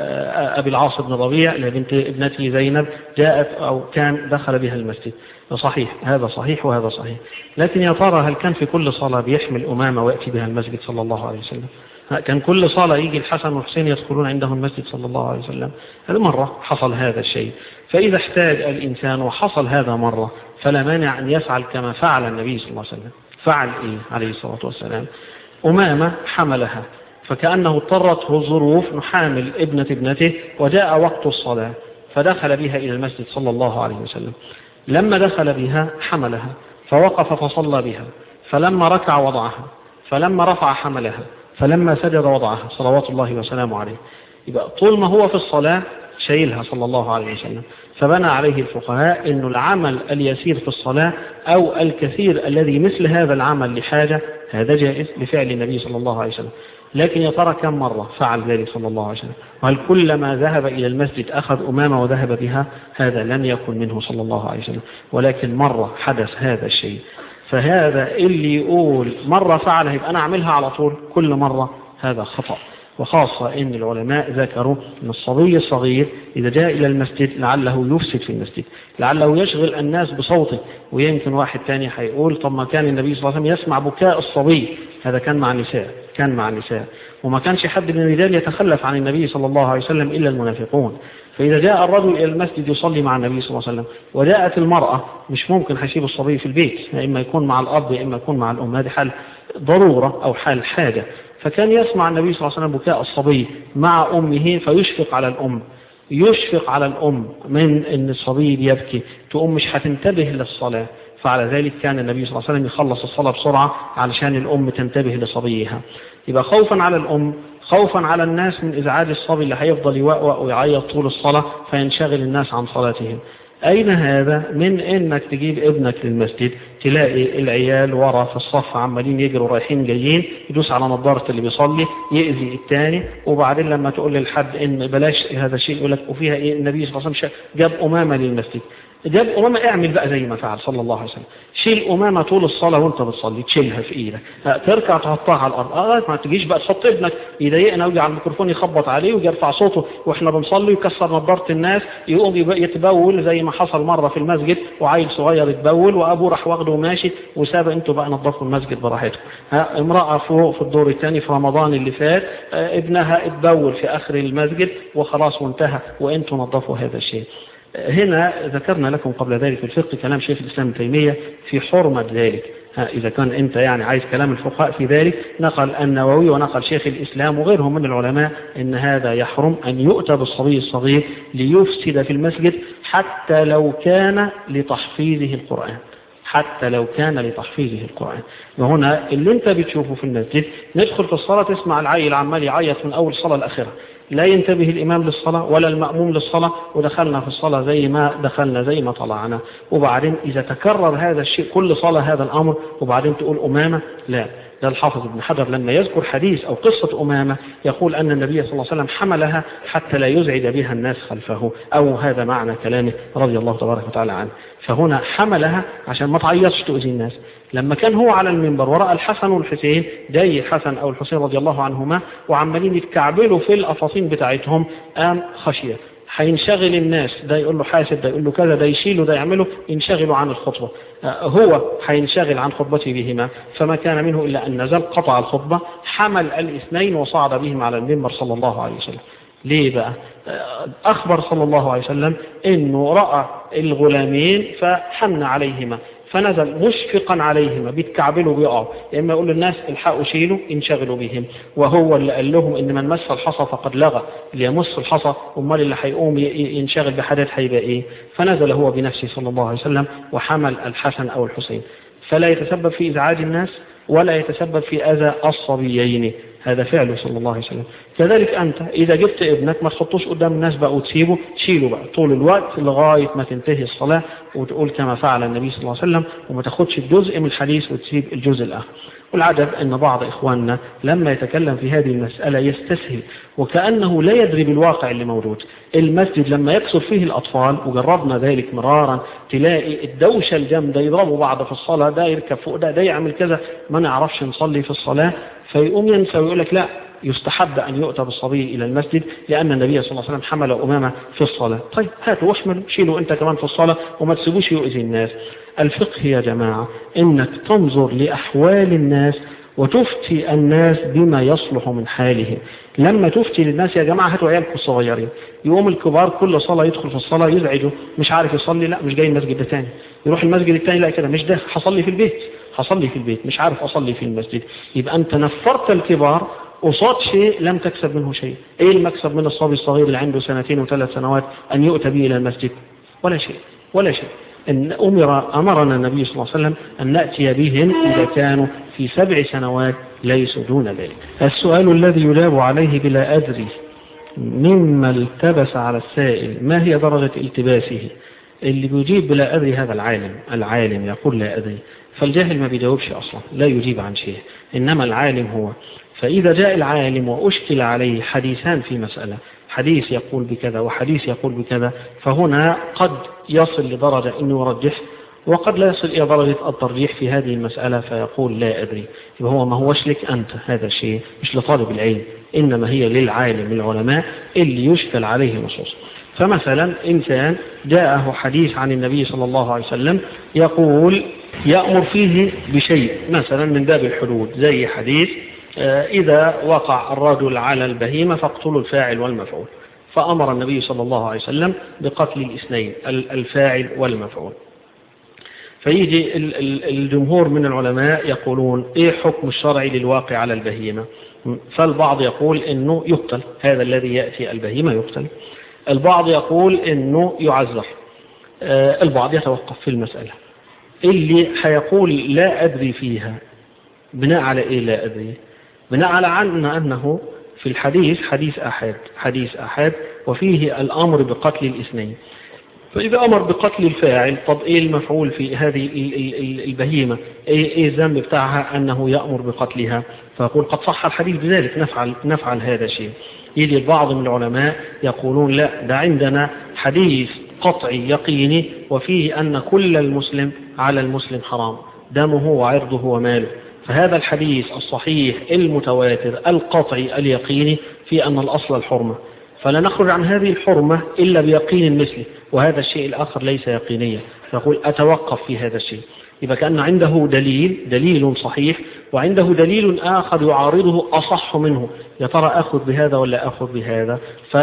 أبي العاص بن ربيع بنت ابنته زينب جاءت أو كان دخل بها المسجد، صحيح، هذا صحيح وهذا صحيح. لكن يا ترى هل كان في كل صلاة بيحمل أمامة ويأتي بها المسجد صلى الله عليه وسلم؟ كان كل صلاة يجي الحسن والحسين يدخلون عندهم المسجد صلى الله عليه وسلم؟ هذا مرة حصل هذا الشيء. فإذا احتاج الإنسان وحصل هذا مرة فلا مانع أن يفعل كما فعل النبي صلى الله عليه وسلم. فعل إيه عليه الصلاة والسلام؟ أمامة حملها، فكأنه اضطرته الظروف نحامل ابنة ابنته، وجاء وقت الصلاة فدخل بها إلى المسجد صلى الله عليه وسلم. لما دخل بها حملها فوقف فصلى بها، فلما ركع وضعها، فلما رفع حملها، فلما سجد وضعها صلوات الله وسلامه عليه. يبقى طول ما هو في الصلاة شايلها صلى الله عليه وسلم. فبنى عليه الفقهاء إنه العمل اليسير في الصلاة أو الكثير الذي مثل هذا العمل لحاجة هذا جائز لفعل النبي صلى الله عليه وسلم. لكن يا ترى كم مرة فعل ذلك صلى الله عليه وسلم؟ وهل كلما ذهب إلى المسجد أخذ أمامة وذهب بها؟ هذا لم يكن منه صلى الله عليه وسلم، ولكن مرة حدث هذا الشيء. فهذا اللي يقول مرة فعلها يبقى أنا أعملها على طول كل مرة، هذا خطأ. وخاصة إن العلماء ذكروا أن الصبي الصغير إذا جاء إلى المسجد لعله يفسد في المسجد، لعله يشغل الناس بصوته. ويمكن واحد تاني هيقول طب ما كان النبي صلى الله عليه وسلم يسمع بكاء الصبي، هذا كان مع النساء، كان مع النساء، وما كانش حد من الرجال يتخلف عن النبي صلى الله عليه وسلم إلا المنافقون. فإذا جاء الرجل إلى المسجد يصلي مع النبي صلى الله عليه وسلم وجاءت المرأة، مش ممكن هيسيب الصبي في البيت، إما يكون مع الأب إما يكون مع الأم، هذه حال ضرورة أو حال حاجة. فكان يسمع النبي صلى الله عليه وسلم بكاء الصبي مع أمه فيشفق على الأم، يشفق على الأم من أن الصبي يبكي، تقوم مش هتنتبه للصلاة. فعلى ذلك كان النبي صلى الله عليه وسلم يخلص الصلاة بسرعة علشان الأم تنتبه لصبيها. يبقى خوفا على الأم، خوفا على الناس من إزعاج الصبي اللي هيفضل يوأوأ ويعيط طول الصلاة فينشغل الناس عن صلاتهم. أين هذا من إنك تجيب ابنك للمسجد تلاقي العيال ورا في الصف عمالين يجروا رايحين جايين، يدوس على نظارة اللي بيصلي يأذي الثاني، وبعدين لما تقول للحد إن بلاش هذا الشيء يقول لك وفيها إيه؟ النبي صلى الله عليه وسلم جاب أمامة للمسجد. جاب أمامة، اعمل بقى زي ما فعل صلى الله عليه وسلم، شيل أمامة طول الصلاة وانت بتصلي، تشيلها في ايدك، تركع تحطها على الأرض. ما تجيش بقى تحط ابنك يضايقنا ويجي على الميكروفون يخبط عليه ويرفع صوته واحنا بنصلي ويكسر نظارة الناس، يقوم يتبول زي ما حصل مرة في المسجد وعيل صغير يتبول وأبوه راح واخده وماشي وساب، انتوا بقى نظفوا المسجد براحتكم. امرأة فوق في الدور الثاني في رمضان اللي فات ابنها اتبول في آخر المسجد وخلاص وانتهى، وانتوا نظفوا هذا الشيء. هنا ذكرنا لكم قبل ذلك في الفقه كلام شيخ الإسلام ابن تيمية في حرمة ذلك. إذا كان أنت يعني عايز كلام الفقهاء في ذلك، نقل النووي ونقل شيخ الإسلام وغيرهم من العلماء إن هذا يحرم أن يؤتى بالصبي الصغير ليفسد في المسجد حتى لو كان لتحفيظه القرآن، حتى لو كان لتحفيظه القرآن. وهنا اللي انت بتشوفه في المسجد، ندخل في الصلاة تسمع العيل عمال يعيط من أول صلاة لآخرها، لا ينتبه الإمام للصلاة ولا المأموم للصلاة، ودخلنا في الصلاة زي ما دخلنا زي ما طلعنا. وبعدين إذا تكرر هذا الشيء كل صلاة هذا الأمر وبعدين تقول أمامة، لا. ده الحافظ ابن حجر لما يذكر حديث أو قصة أمامة يقول أن النبي صلى الله عليه وسلم حملها حتى لا يزعج بها الناس خلفه، أو هذا معنى كلامه رضي الله تبارك وتعالى عنه. فهنا حملها عشان ما تعيطش تؤذي الناس. لما كان هو على المنبر ورأى الحسن والحسين، جاي الحسن أو الحسين رضي الله عنهما وعمالين يتكعبلوا في الأفاصين بتاعتهم، قام خشية هينشغل الناس، ده يقول له حاسب، ده يقول له كذا، ده يشيله، ده يعمله، ينشغلوا عن الخطبة، هو هينشغل عن خطبته بهما. فما كان منه إلا أن نزل قطع الخطبة، حمل الاثنين وصعد بهم على المنبر صلى الله عليه وسلم. ليه بقى؟ أخبر صلى الله عليه وسلم إنه رأى الغلامين فحن عليهما، فنزل مشفقا عليهما، بيتكعبلوا بيقعوا، يا إما يقول للناس الحقوا شيلوا انشغلوا بهم، وهو اللي قال لهم إن من مس الحصى فقد لغى، اللي يمس الحصى أمال اللي هيقوم ينشغل بحدث هيبقى إيه؟ فنزل هو بنفسه صلى الله عليه وسلم وحمل الحسن أو الحسين، فلا يتسبب في إزعاج الناس ولا يتسبب في أذى الصبيين، هذا فعله صلى الله عليه وسلم. كذلك أنت إذا جبت ابنك ما تحطوش قدام الناس بقى وتسيبه، تشيله بقى طول الوقت لغاية ما تنتهي الصلاة وتقول كما فعل النبي صلى الله عليه وسلم، وما تاخدش الجزء من الحديث وتسيب الجزء الآخر. والعجب أن بعض إخواننا لما يتكلم في هذه المسألة يستسهل وكأنه لا يدري بالواقع اللي موجود. المسجد لما يكثر فيه الأطفال، وجربنا ذلك مرارا، تلاقي الدوشة الجامدة يضربوا بعض في الصلاة، ده يركب فوق ده يعمل كذا، ما نعرفش نصلي في الصلاة، فيقوم ينسى ويقول لك لا يستحب أن يؤتى بالصبي إلى المسجد لأن النبي صلى الله عليه وسلم حمل أمامه في الصلاة. طيب هاتوا واحملوا شيلوا أنت كمان في الصلاة وما تسيبوش يؤذي الناس. الفقه يا جماعة إنك تنظر لأحوال الناس وتفتي الناس بما يصلح من حالهم. لما تفتي للناس يا جماعة هاتوا عيالكم الصغيرين، يقوم الكبار كل صلاة يدخل في الصلاة يزعجوا، مش عارف يصلي، لا مش جاي المسجد ده تاني، يروح المسجد التاني لا كده مش ده، حصلي في البيت، حصلي في البيت، مش عارف أصلي في المسجد. يبقى أنت نفرت الكبار قصاد شيء لم تكسب منه شيء. ايه المكسب من الصبي الصغير اللي عنده 2 و3 سنوات ان يؤتى به الى المسجد؟ ولا شيء ولا شيء. ان امرنا النبي صلى الله عليه وسلم ان ناتي بهم اذا كانوا في 7 سنوات ليسوا دون ذلك. السؤال الذي يجاب عليه بلا ادري مما التبس على السائل، ما هي درجة التباسه؟ اللي بيجيب بلا ادري هذا العالم يقول لا ادري، فالجاهل ما بيجاوبش اصلا، لا يجيب عن شيء، انما العالم هو. فإذا جاء العالم وأشكل عليه حديثان في مسألة، حديث يقول بكذا وحديث يقول بكذا، فهنا قد يصل لدرجة أنه يرجح وقد لا يصل إلى درجة الترجيح في هذه المسألة فيقول لا أدري. وهو ما هوش لك أنت، هذا الشيء مش لطالب العلم، إنما هي للعالم العلماء اللي يشكل عليه نصوص. فمثلا إنسان جاءه حديث عن النبي صلى الله عليه وسلم يقول يأمر فيه بشيء مثلا من باب الحدود، زي حديث إذا وقع الرجل على البهيمة فاقتلوا الفاعل والمفعول، فأمر النبي صلى الله عليه وسلم بقتل الاثنين الفاعل والمفعول. فيجي الجمهور من العلماء يقولون إيه حكم الشرع للواقع على البهيمة؟ فالبعض يقول إنه يقتل، هذا الذي يأتي البهيمة يقتل. البعض يقول إنه يعذر. البعض يتوقف في المسألة. اللي هيقول لا أدري فيها بناء على إيه لا أدري؟ بناء على أنه في الحديث حديث أحد وفيه الأمر بقتل الاثنين، فإذا أمر بقتل الفاعل، طب إيه المفعول في هذه البهيمة؟ إيه الذنب بتاعها أنه يأمر بقتلها؟ فأقول قد صح الحديث بذلك، نفعل هذا الشيء. يجي البعض من العلماء يقولون لا، ده عندنا حديث قطعي يقيني وفيه أن كل المسلم على المسلم حرام، دمه وعرضه وماله. فهذا الحديث الصحيح المتواتر القطعي اليقيني في أن الأصل الحرمة، فلا نخرج عن هذه الحرمة إلا بيقين مثله، وهذا الشيء الآخر ليس يقينيا، فيقول أتوقف في هذا الشيء. يبقى كأن عنده دليل صحيح وعنده دليل آخر يعارضه أصح منه، يا ترى أخذ بهذا ولا أخذ بهذا؟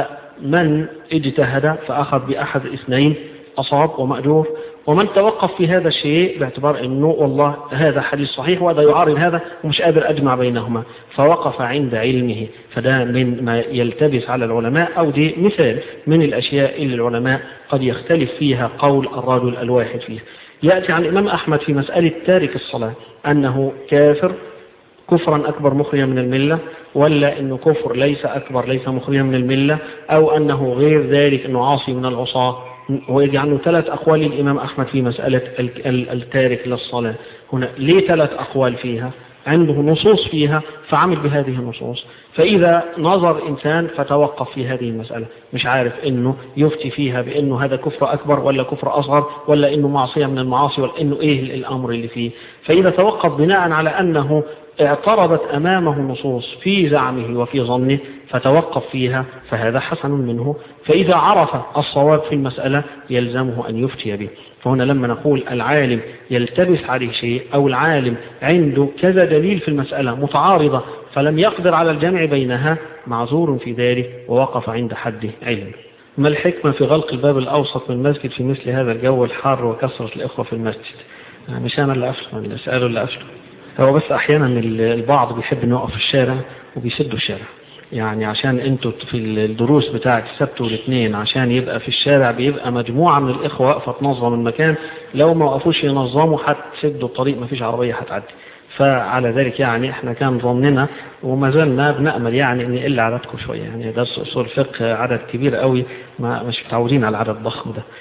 فمن اجتهد فأخذ بأحد اثنين أصاب ومأجور، ومن توقف في هذا الشيء باعتبار أنه والله هذا حديث صحيح وهذا يعارض هذا ومش قادر أجمع بينهما، فوقف عند علمه، فده من ما يلتبس على العلماء، أو دي مثال من الأشياء اللي العلماء قد يختلف فيها قول الرجل الواحد فيه. يأتي عن الإمام أحمد في مسألة تارك الصلاة أنه كافر كفرا أكبر مخرجا من الملة، ولا أنه كفر ليس أكبر ليس مخرجا من الملة، أو أنه غير ذلك أنه عاصي من العصاة. ويجي عنه 3 أقوال الإمام أحمد في مسألة التارك للصلاة. هنا ليه 3 أقوال فيها؟ عنده نصوص فيها فعمل بهذه النصوص. فإذا نظر إنسان فتوقف في هذه المسألة مش عارف إنه يفتي فيها بإنه هذا كفر أكبر ولا كفر أصغر ولا إنه معصية من المعاصي ولا إنه إيه الأمر اللي فيه، فإذا توقف بناء على أنه اعترضت أمامه النصوص في زعمه وفي ظنه فتوقف فيها، فهذا حسن منه. فإذا عرف الصواب في المسألة يلزمه أن يفتي به. فهنا لما نقول العالم يلتبس عليه شيء أو العالم عنده كذا دليل في المسألة متعارضة فلم يقدر على الجمع بينها، معذور في ذلك ووقف عند حد علم. ما الحكمة في غلق الباب الأوسط من المسجد في مثل هذا الجو الحار وكثرة الإخوة في المسجد؟ مش أنا اللي أفهم، اللي أسأله اللي أفهم. هو بس أحيانا البعض بيحب إنه يقف في الشارع وبيسدوا الشارع، يعني عشان انتوا في الدروس بتاعة السبت والاثنين عشان يبقى في الشارع بيبقى مجموعة من الإخوة واقفة تنظم المكان، لو ما وقفوش ينظموا هتسدوا الطريق مفيش عربية هتعدي. فعلى ذلك يعني احنا كان ظننا وما زلنا بنأمل يعني ان يقل عددكم شوية، يعني درس اصول فقه عدد كبير قوي مش متعودين على العدد الضخم ده،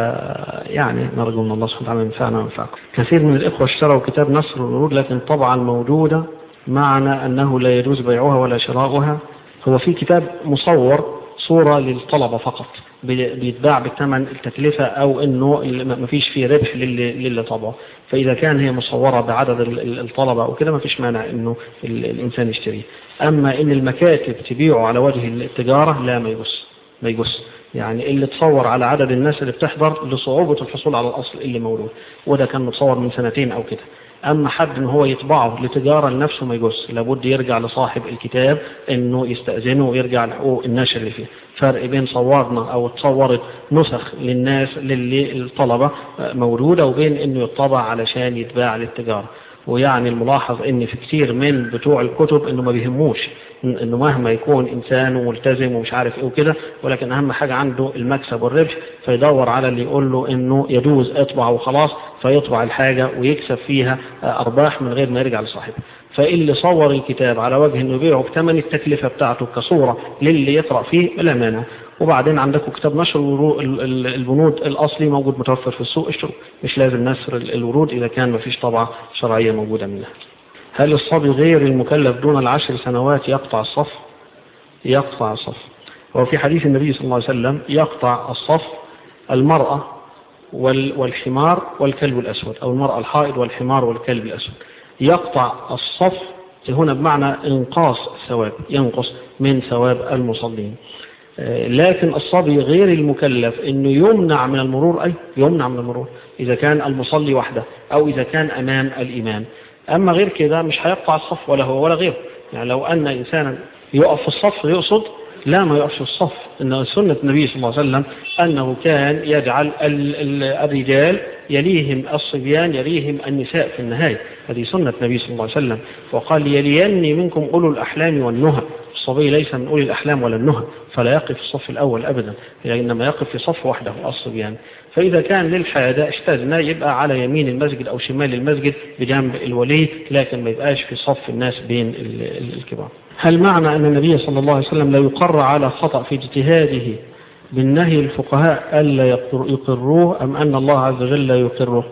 فيعني نرجو من الله سبحانه وتعالى ينفعنا وينفعكم. كثير من الإخوة اشتروا كتاب نصر الورود لكن طبعا موجودة، معنى أنه لا يجوز بيعها ولا شراؤها. هو في كتاب مصور صورة للطلبة فقط بيتباع بالثمن التكلفة، أو أنه ما فيش فيه ربح للي طبعه، فإذا كان هي مصورة بعدد الطلبة أو كده ما فيش مانع أنه الإنسان يشتريه. أما أن المكاتب تبيعه على وجه التجارة لا، ما يجوز. يعني اللي تصور على عدد الناس اللي بتحضر لصعوبة الحصول على الأصل اللي موجود، وده كان متصور من 2 أو كده. أما حد إن هو يطبعه لتجارة لنفسه ما يجوز، لابد يرجع لصاحب الكتاب إنه يستأذنه ويرجع لحقوق النشر اللي فيه. فرق بين صورنا أو تصورت نسخ للناس للطلبة موجودة، وبين إنه يطبع علشان يتباع للتجارة. ويعني الملاحظ إن في كتير من بتوع الكتب إنه ما بيهموش إنه مهما يكون إنسان وملتزم ومش عارف إيه وكده، ولكن أهم حاجة عنده المكسب والربح، فيدور على اللي يقول له إنه يجوز اطبع وخلاص، فيطبع الحاجة ويكسب فيها أرباح من غير ما يرجع لصاحبه. فاللي صور الكتاب على وجه إنه يبيعه بثمن التكلفة بتاعته كصورة للي يقرأ فيه لا مانع. وبعدين عندكم كتاب نشر البنود الأصلي موجود متوفر في السوق، اشتروا، مش لازم نشر الورود إذا كان ما فيش طبعة شرعية موجودة منها. هل الصبي غير المكلف دون 10 سنوات يقطع الصف؟ يقطع الصف. وفي حديث النبي صلى الله عليه وسلم يقطع الصف المرأة والحمار والكلب الأسود، أو المرأة الحائض والحمار والكلب الأسود. يقطع الصف هنا بمعنى انقاص الثواب، ينقص من ثواب المصلين. لكن الصبي غير المكلف انه يمنع من المرور، يمنع من المرور اذا كان المصلي وحده او اذا كان امام الامام. اما غير كده مش هيقطع الصف ولا هو ولا غيره. يعني لو ان انسانا يقف في الصف يقصد لا، ما يقفش في الصف. ان سنة النبي صلى الله عليه وسلم انه كان يجعل الرجال يليهم الصبيان يليهم النساء في النهاية، هذه سنة النبي صلى الله عليه وسلم. وقال يليني منكم أولو الأحلام والنهى. الصبي ليس من أولي الأحلام ولا النهى، فلا يقف في الصف الأول أبدا، إنما يقف في صف وحده الصبيان. فإذا كان للحاجة احتاجنا يبقى على يمين المسجد أو شمال المسجد بجنب الولي، لكن ما يبقاش في صف الناس بين الكبار. هل معنى أن النبي صلى الله عليه وسلم لا يقر على خطأ في اجتهاده بالنهي الفقهاء ألا يقروه، أم أن الله عز وجل لا يقره؟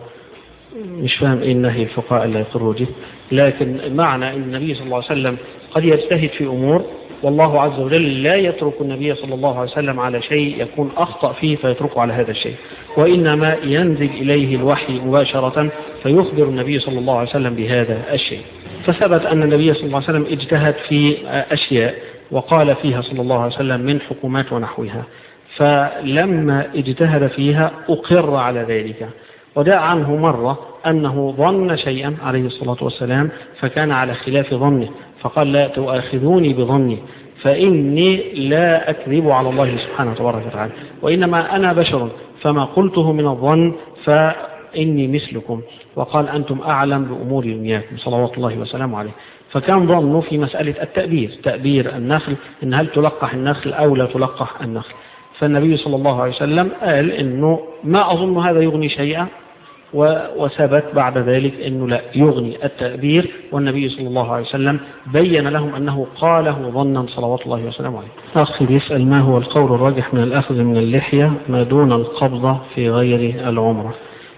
مش فاهم إيه النهي الفقهاء ألا يقروه دي، لكن معنى أن النبي صلى الله عليه وسلم قد يجتهد في أمور والله عز وجل لا يترك النبي صلى الله عليه وسلم على شيء يكون أخطأ فيه فيتركه على هذا الشيء، وإنما ينزل إليه الوحي مباشرة فيخبر النبي صلى الله عليه وسلم بهذا الشيء. فثبت أن النبي صلى الله عليه وسلم اجتهد في أشياء وقال فيها صلى الله عليه وسلم من حكومات ونحوها، فلما اجتهد فيها أقر على ذلك. وداع عنه مرة أنه ظن شيئا عليه الصلاة والسلام فكان على خلاف ظنه، فقال لا تؤاخذوني بظني فإني لا أكذب على الله سبحانه وتعالى، وإنما أنا بشر فما قلته من الظن فإني مثلكم، وقال أنتم أعلم بأمور دنياكم صلوات الله وسلامه عليه. فكان ظنه في مسألة تأبير النخل، إن هل تلقح النخل أو لا تلقح النخل. فالنبي صلى الله عليه وسلم قال إنه ما أظن هذا يغني شيئا، وثبت بعد ذلك أنه لا يغني التأبير، والنبي صلى الله عليه وسلم بين لهم أنه قاله ظنا صلوات الله وسلامه عليه. أخي يسأل ما هو القول الراجح من الأخذ من اللحية ما دون القبضة في غير العمرة؟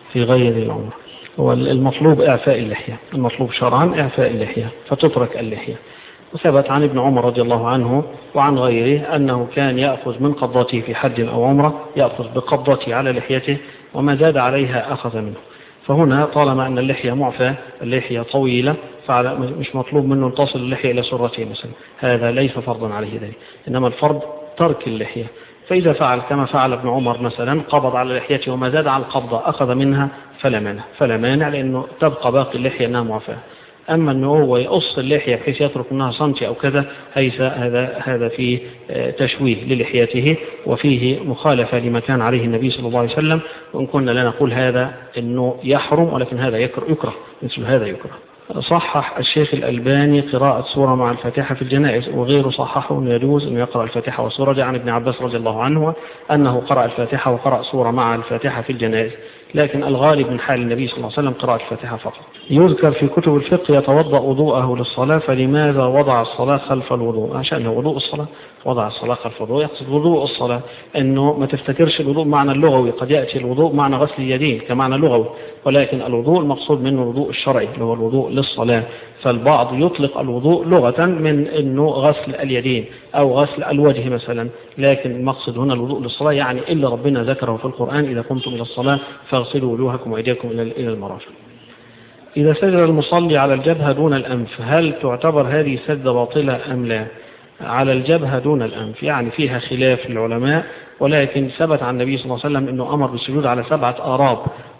هو المطلوب إعفاء اللحية، المطلوب شرعا إعفاء اللحية فتترك اللحية. وثبت عن ابن عمر رضي الله عنه وعن غيره أنه كان يأخذ من قبضته في حج أو عمرة، يأخذ بقبضته على لحيته وما زاد عليها أخذ منه. فهنا طالما أن اللحية معفاة، اللحية طويلة، مش مطلوب منه تصل اللحية إلى سرته مثلا، هذا ليس فرضا عليه ذلك، إنما الفرض ترك اللحية. فإذا فعل كما فعل ابن عمر مثلا، قبض على لحيته وما زاد على القبضة أخذ منها فلا مانع، لأنه تبقى باقي اللحية أنها معفاة. أما أنه هو يقص اللحية بحيث يترك منها سنتي أو كذا، هذا فيه تشويه للحيته وفيه مخالفة لما كان عليه النبي صلى الله عليه وسلم. وإن كنا لا نقول هذا أنه يحرم، ولكن هذا يكره، مثل هذا يكره. صحح الشيخ الألباني قراءة سورة مع الفاتحة في الجنائز، وغيره صححه أنه يجوز أن يقرأ الفاتحة والسورة. جاء عن ابن عباس رضي الله عنه أنه قرأ الفاتحة وقرأ سورة مع الفاتحة في الجنائز، لكن الغالب من حال النبي صلى الله عليه وسلم قراءة الفاتحة فقط. يذكر في كتب الفقه يتوضأ وضوءه للصلاة، فلماذا وضع الصلاة خلف الوضوء؟ عشان وضوء الصلاة وضع الصلاة خلف الوضوء، يقصد وضوء الصلاة. أنه ما تفتكرش الوضوء معنى اللغوي، قد يأتي الوضوء معنى غسل اليدين كمعنى لغوي، ولكن الوضوء المقصود منه الوضوء الشرعي اللي هو الوضوء للصلاة. فالبعض يطلق الوضوء لغة من أنه غسل اليدين أو غسل الوجه مثلا، لكن المقصد هنا الوضوء للصلاة، يعني إلا ربنا ذكره في القرآن: إذا قمتم إلى الصلاة فاغسلوا وجوهكم وأيديكم إلى المرافق. إذا سجد المصلي على الجبهة دون الأنف، هل تعتبر هذه سجدة باطلة أم لا؟ على الجبهة دون الأنف يعني فيها خلاف للعلماء، ولكن ثبت عن النبي صلى الله عليه وسلم أنه أمر بالسجود على 7 آراب،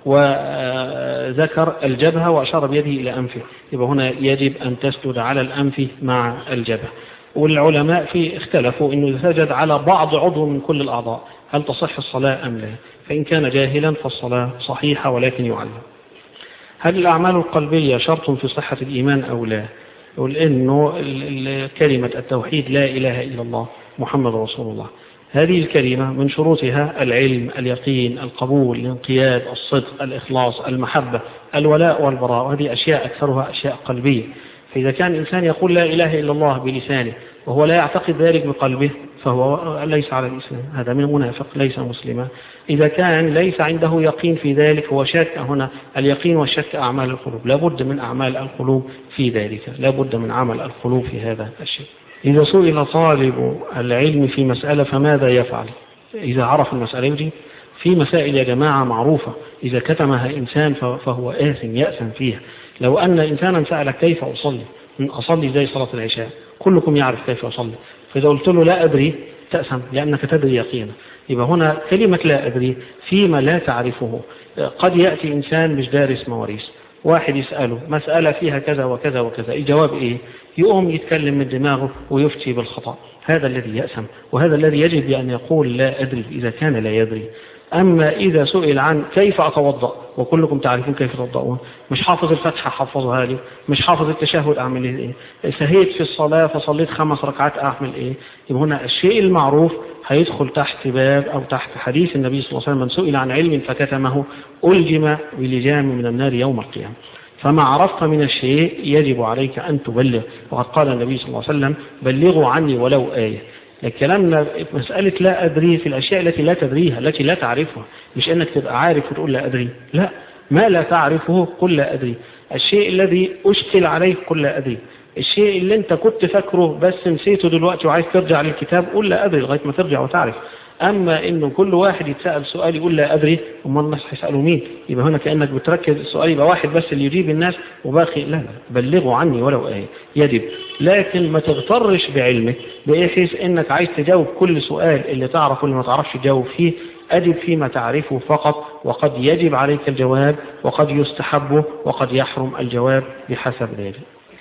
وذكر الجبهة وأشار بيده إلى أنفه، يبقى هنا يجب أن تسجد على الأنف مع الجبهة. والعلماء اختلفوا أنه إذا سجد على بعض عضو من كل الأعضاء هل تصح الصلاة أم لا؟ فإن كان جاهلا فالصلاة صحيحة ولكن يعلم. هل الأعمال القلبية شرط في صحة الإيمان أو لا؟ يقول إنه كلمة التوحيد لا إله إلا الله محمد رسول الله، هذه الكلمة من شروطها العلم، اليقين، القبول، الانقياد، الصدق، الإخلاص، المحبة، الولاء والبراء، وهذه أشياء أكثرها أشياء قلبية. فإذا كان الإنسان يقول لا إله إلا الله بلسانه وهو لا يعتقد ذلك بقلبه فهو ليس على الإسلام، هذا من منافق ليس مسلما. إذا كان ليس عنده يقين في ذلك هو شك، هنا اليقين والشك أعمال القلوب، لابد من أعمال القلوب في ذلك، لابد من عمل القلوب في هذا الشيء. إذا سئل طالب العلم في مسألة فماذا يفعل؟ إذا عرف المسألة دي، في مسائل يا جماعة معروفة إذا كتمها إنسان فهو آثم يأثم فيها. لو أن إنسانا سألك كيف أصلي، من أصلي زي صلاة العشاء، كلكم يعرف كيف أصلي، فإذا قلت له لا أدري تأثم لأنك تدري يقينا. يبقى هنا كلمة لا أدري فيما لا تعرفه. قد يأتي إنسان مش دارس مواريث، واحد يسأله مسألة فيها كذا وكذا وكذا، الجواب إيه؟ يقوم يتكلم من دماغه ويفتي بالخطأ، هذا الذي يأثم، وهذا الذي يجب أن يقول لا أدري إذا كان لا يدري. أما إذا سئل عن كيف أتوضأ، وكلكم تعرفون كيف تتوضؤون، مش حافظ الفتحة حفظها لي، مش حافظ التشهد أعمل إيه، سهيت في الصلاة فصليت 5 ركعات أعمل إيه. يبقى هنا الشيء المعروف هيدخل تحت باب أو تحت حديث النبي صلى الله عليه وسلم: من سئل عن علم فكتمه ألجم بلجام من النار يوم القيامة. فما عرفت من الشيء يجب عليك أن تبلغ، وقد قال النبي صلى الله عليه وسلم: بلغوا عني ولو آية. الكلام مسألة لا أدري في الأشياء التي لا تدريها، التي لا تعرفها، مش أنك تبقى عارف وتقول لا أدري، لا، ما لا تعرفه قل لا أدري. الشيء الذي أشكل عليه قل لا أدري. الشيء اللي أنت كنت فاكره بس نسيته دلوقتي وعايز ترجع للكتاب قل لا أدري لغاية ما ترجع وتعرف. أما إنه كل واحد يتسأل سؤال يقول لا أدري، وما الناس هيسألوا مين؟ يبقى هنا كأنك بتركز السؤال يبقى واحد بس اللي يجيب الناس وباقي لا، بلغوا عني ولو آية. يجب، لكن ما تغترش بعلمك بحيث إنك عايز تجاوب كل سؤال اللي تعرفه واللي ما تعرفش تجاوب فيه. أجب فيما تعرفه فقط، وقد يجب عليك الجواب وقد يستحب وقد يحرم الجواب بحسب ذلك.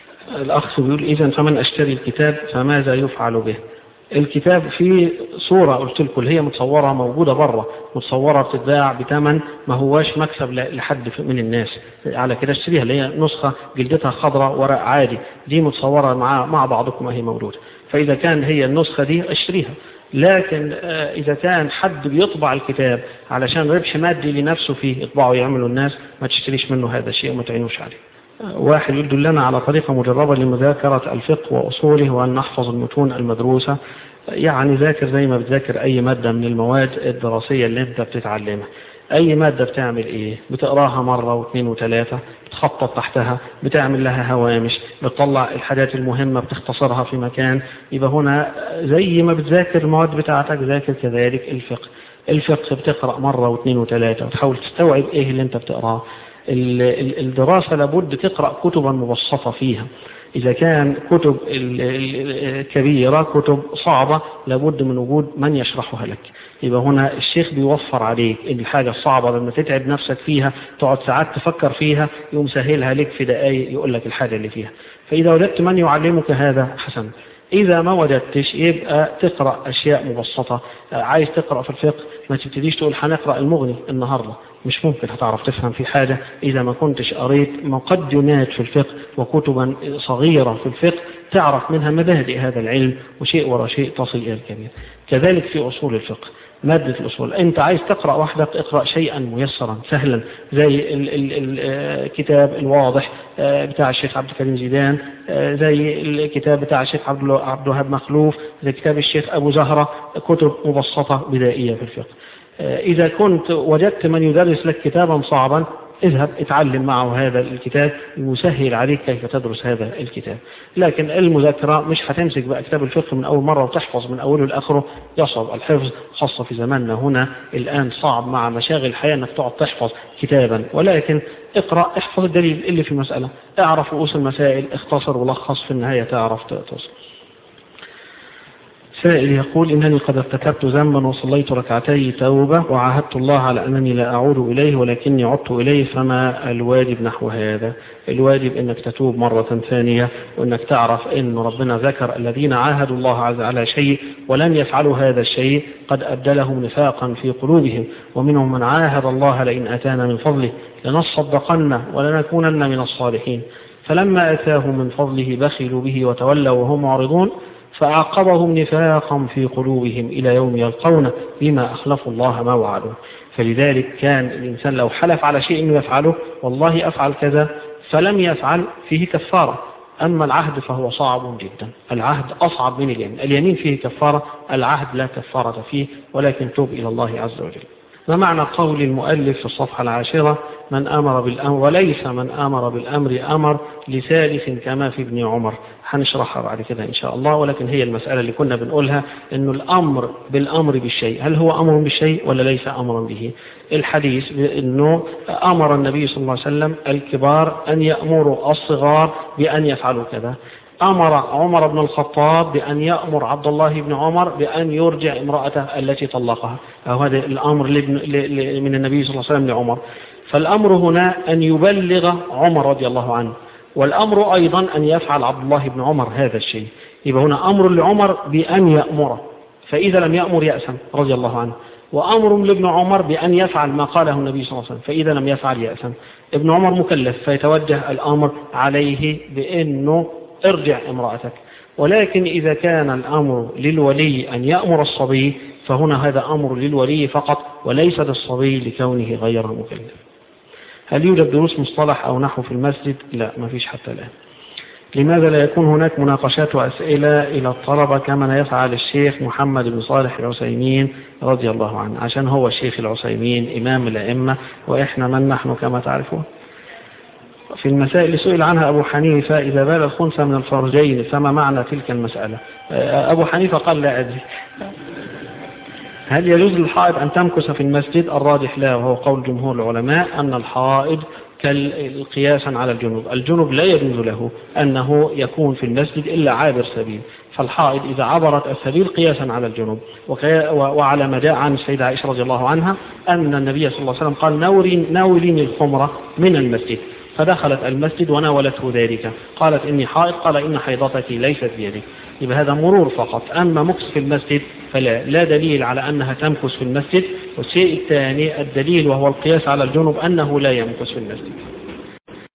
الأخ بيقول: إذن فمن أشتري الكتاب فماذا يفعل به؟ الكتاب فيه صورة قلت لكم هي متصورة موجودة بره، متصورة بتتباع بثمن ما هواش مكسب لحد من الناس، على كده اشتريها، اللي هي نسخة جلدتها خضراء ورق عادي، دي متصورة مع بعضكم هي موجودة. فإذا كان هي النسخة دي اشتريها. لكن إذا كان حد بيطبع الكتاب علشان ربح مادي لنفسه فيه يطبعه يعملوا الناس، ما تشتريش منه هذا الشيء وما تعينوش عليه. واحد يدلنا على طريقة مجربة لمذاكرة الفقه وأصوله وأن نحفظ المتون المدروسة. يعني ذاكر زي ما بتذاكر أي مادة من المواد الدراسية اللي أنت بتتعلمها. أي مادة بتعمل إيه؟ بتقراها مرة واثنين وثلاثة، بتخطط تحتها، بتعمل لها هوامش، بتطلع الحاجات المهمة بتختصرها في مكان. يبقى هنا زي ما بتذاكر المواد بتاعتك ذاكر كذلك الفقه. الفقه بتقرأ مرة واثنين وثلاثة وتحاول تستوعب إيه اللي أنت بتقراه. الدراسة لابد تقرأ كتبا مبسطة فيها، إذا كان كتب كبيرة كتب صعبة لابد من وجود من يشرحها لك. يبقى هنا الشيخ بيوفر عليك إن الحاجة الصعبة لما تتعب نفسك فيها تقعد ساعات تفكر فيها يقوم سهلها لك في دقائق يقول لك الحاجة اللي فيها. فإذا وجدت من يعلمك هذا حسن. إذا ما وجدتش يبقى تقرأ أشياء مبسطة. عايز تقرأ في الفقه ما تبتديش تقول هنقرأ المغني النهاردة، مش ممكن هتعرف تفهم في حاجة إذا ما كنتش قريت مقدمات في الفقه وكتبا صغيرة في الفقه تعرف منها مبادئ هذا العلم وشيء وراء شيء تصل إلى الكبير. كذلك في أصول الفقه مادة الأصول، أنت عايز تقرأ وحدك اقرأ شيئا ميسرا سهلا زي الكتاب الواضح بتاع الشيخ عبد الكريم زيدان، زي الكتاب بتاع الشيخ عبد الوهاب مخلوف، زي كتاب الشيخ أبو زهرة، كتب مبسطة بدائية في الفقه. إذا كنت وجدت من يدرس لك كتابا صعبا اذهب اتعلم معه هذا الكتاب يسهل عليك كيف تدرس هذا الكتاب. لكن المذاكرة مش هتمسك بقى كتاب الفقه من أول مرة وتحفظ من أوله لآخره، يصعب الحفظ خاصة في زماننا هنا الآن صعب مع مشاغل الحياة أنك تقعد تحفظ كتابا، ولكن اقرأ احفظ الدليل اللي في المسألة، اعرف رؤوس المسائل، اختصر ولخص في النهاية تعرف توصل. سائل يقول إنني قد ارتكبت ذنبا وصليت ركعتي توبة وعاهدت الله على أنني لا أعود إليه ولكني عدت إليه، فما الواجب نحو هذا؟ الواجب أنك تتوب مرة ثانية وأنك تعرف أن ربنا ذكر الذين عاهدوا الله عز على شيء ولم يفعلوا هذا الشيء قد أبدلهم نفاقا في قلوبهم، ومنهم من عاهد الله لئن أتانا من فضله لنصدقن ولنكونن من الصالحين، فلما أتاهم من فضله بخلوا به وتولوا وهم معرضون فأعقبهم نفاقا في قلوبهم إلى يوم يلقونه بما أخلفوا الله ما وعدوا. فلذلك كان الإنسان لو حلف على شيء إنه يفعله والله أفعل كذا فلم يفعل فيه كفارة، أما العهد فهو صعب جدا، العهد أصعب من اليمين، اليمين فيه كفارة، العهد لا كفارة فيه، ولكن توب إلى الله عز وجل. ما معنى قول المؤلف في الصفحة 10 من أمر بالأمر وليس من أمر بالأمر أمر لثالث كما في ابن عمر؟ هنشرحها بعد كده إن شاء الله، ولكن هي المسألة اللي كنا بنقولها إنه الأمر بالأمر بالشيء هل هو أمر بالشيء ولا ليس أمرا به؟ الحديث إنه أمر النبي صلى الله عليه وسلم الكبار أن يأمروا الصغار بأن يفعلوا كذا، أمر عمر بن الخطاب بأن يأمر عبد الله بن عمر بأن يرجع امرأته التي طلقها، أو هذا الأمر من النبي صلى الله عليه وسلم لعمر. فالأمر هنا أن يبلغ عمر رضي الله عنه، والأمر أيضا أن يفعل عبد الله بن عمر هذا الشيء. يبقى هنا أمر لعمر بأن يأمر، فإذا لم يأمر يأسم رضي الله عنه، وأمر لابن عمر بأن يفعل ما قاله النبي صلى الله عليه وسلم، فإذا لم يفعل يأسم. ابن عمر مكلف فيتوجه الأمر عليه بأنه ارجع امرأتك، ولكن إذا كان الأمر للولي أن يأمر الصبي فهنا هذا أمر للولي فقط وليس للصبي لكونه غير مكلف. هل يوجد دروس مصطلح أو نحو في المسجد؟ لا، ما فيش حتى الآن. لماذا لا يكون هناك مناقشات وأسئلة إلى الطلبة كما يفعل الشيخ محمد بن صالح العثيمين رضي الله عنه؟ عشان هو الشيخ العثيمين إمام الأئمة وإحنا من نحن كما تعرفون. في المسائل اللي سئل عنها أبو حنيفة إذا بال الخنثى من الفرجين فما معنى تلك المسألة؟ أبو حنيفة قال لا أدري. هل يجوز للحائض أن تمكث في المسجد؟ الراجح لا، وهو قول جمهور العلماء أن الحائض قياسا على الجنب لا يجوز له أنه يكون في المسجد إلا عابر سبيل، فالحائض إذا عبرت السبيل قياسا على الجنب. وعلى ما جاء عن السيدة عائشة رضي الله عنها أن النبي صلى الله عليه وسلم قال ناوليني الخمرة من المسجد، فدخلت المسجد وناولته ذلك، قالت إني حائض، قال إن حيضتك ليست بيدك. يبقى هذا مرور فقط، أما مكث في المسجد فلا دليل على أنها تمكث في المسجد. والشيء الثاني الدليل وهو القياس على الجنب أنه لا يمكث في المسجد.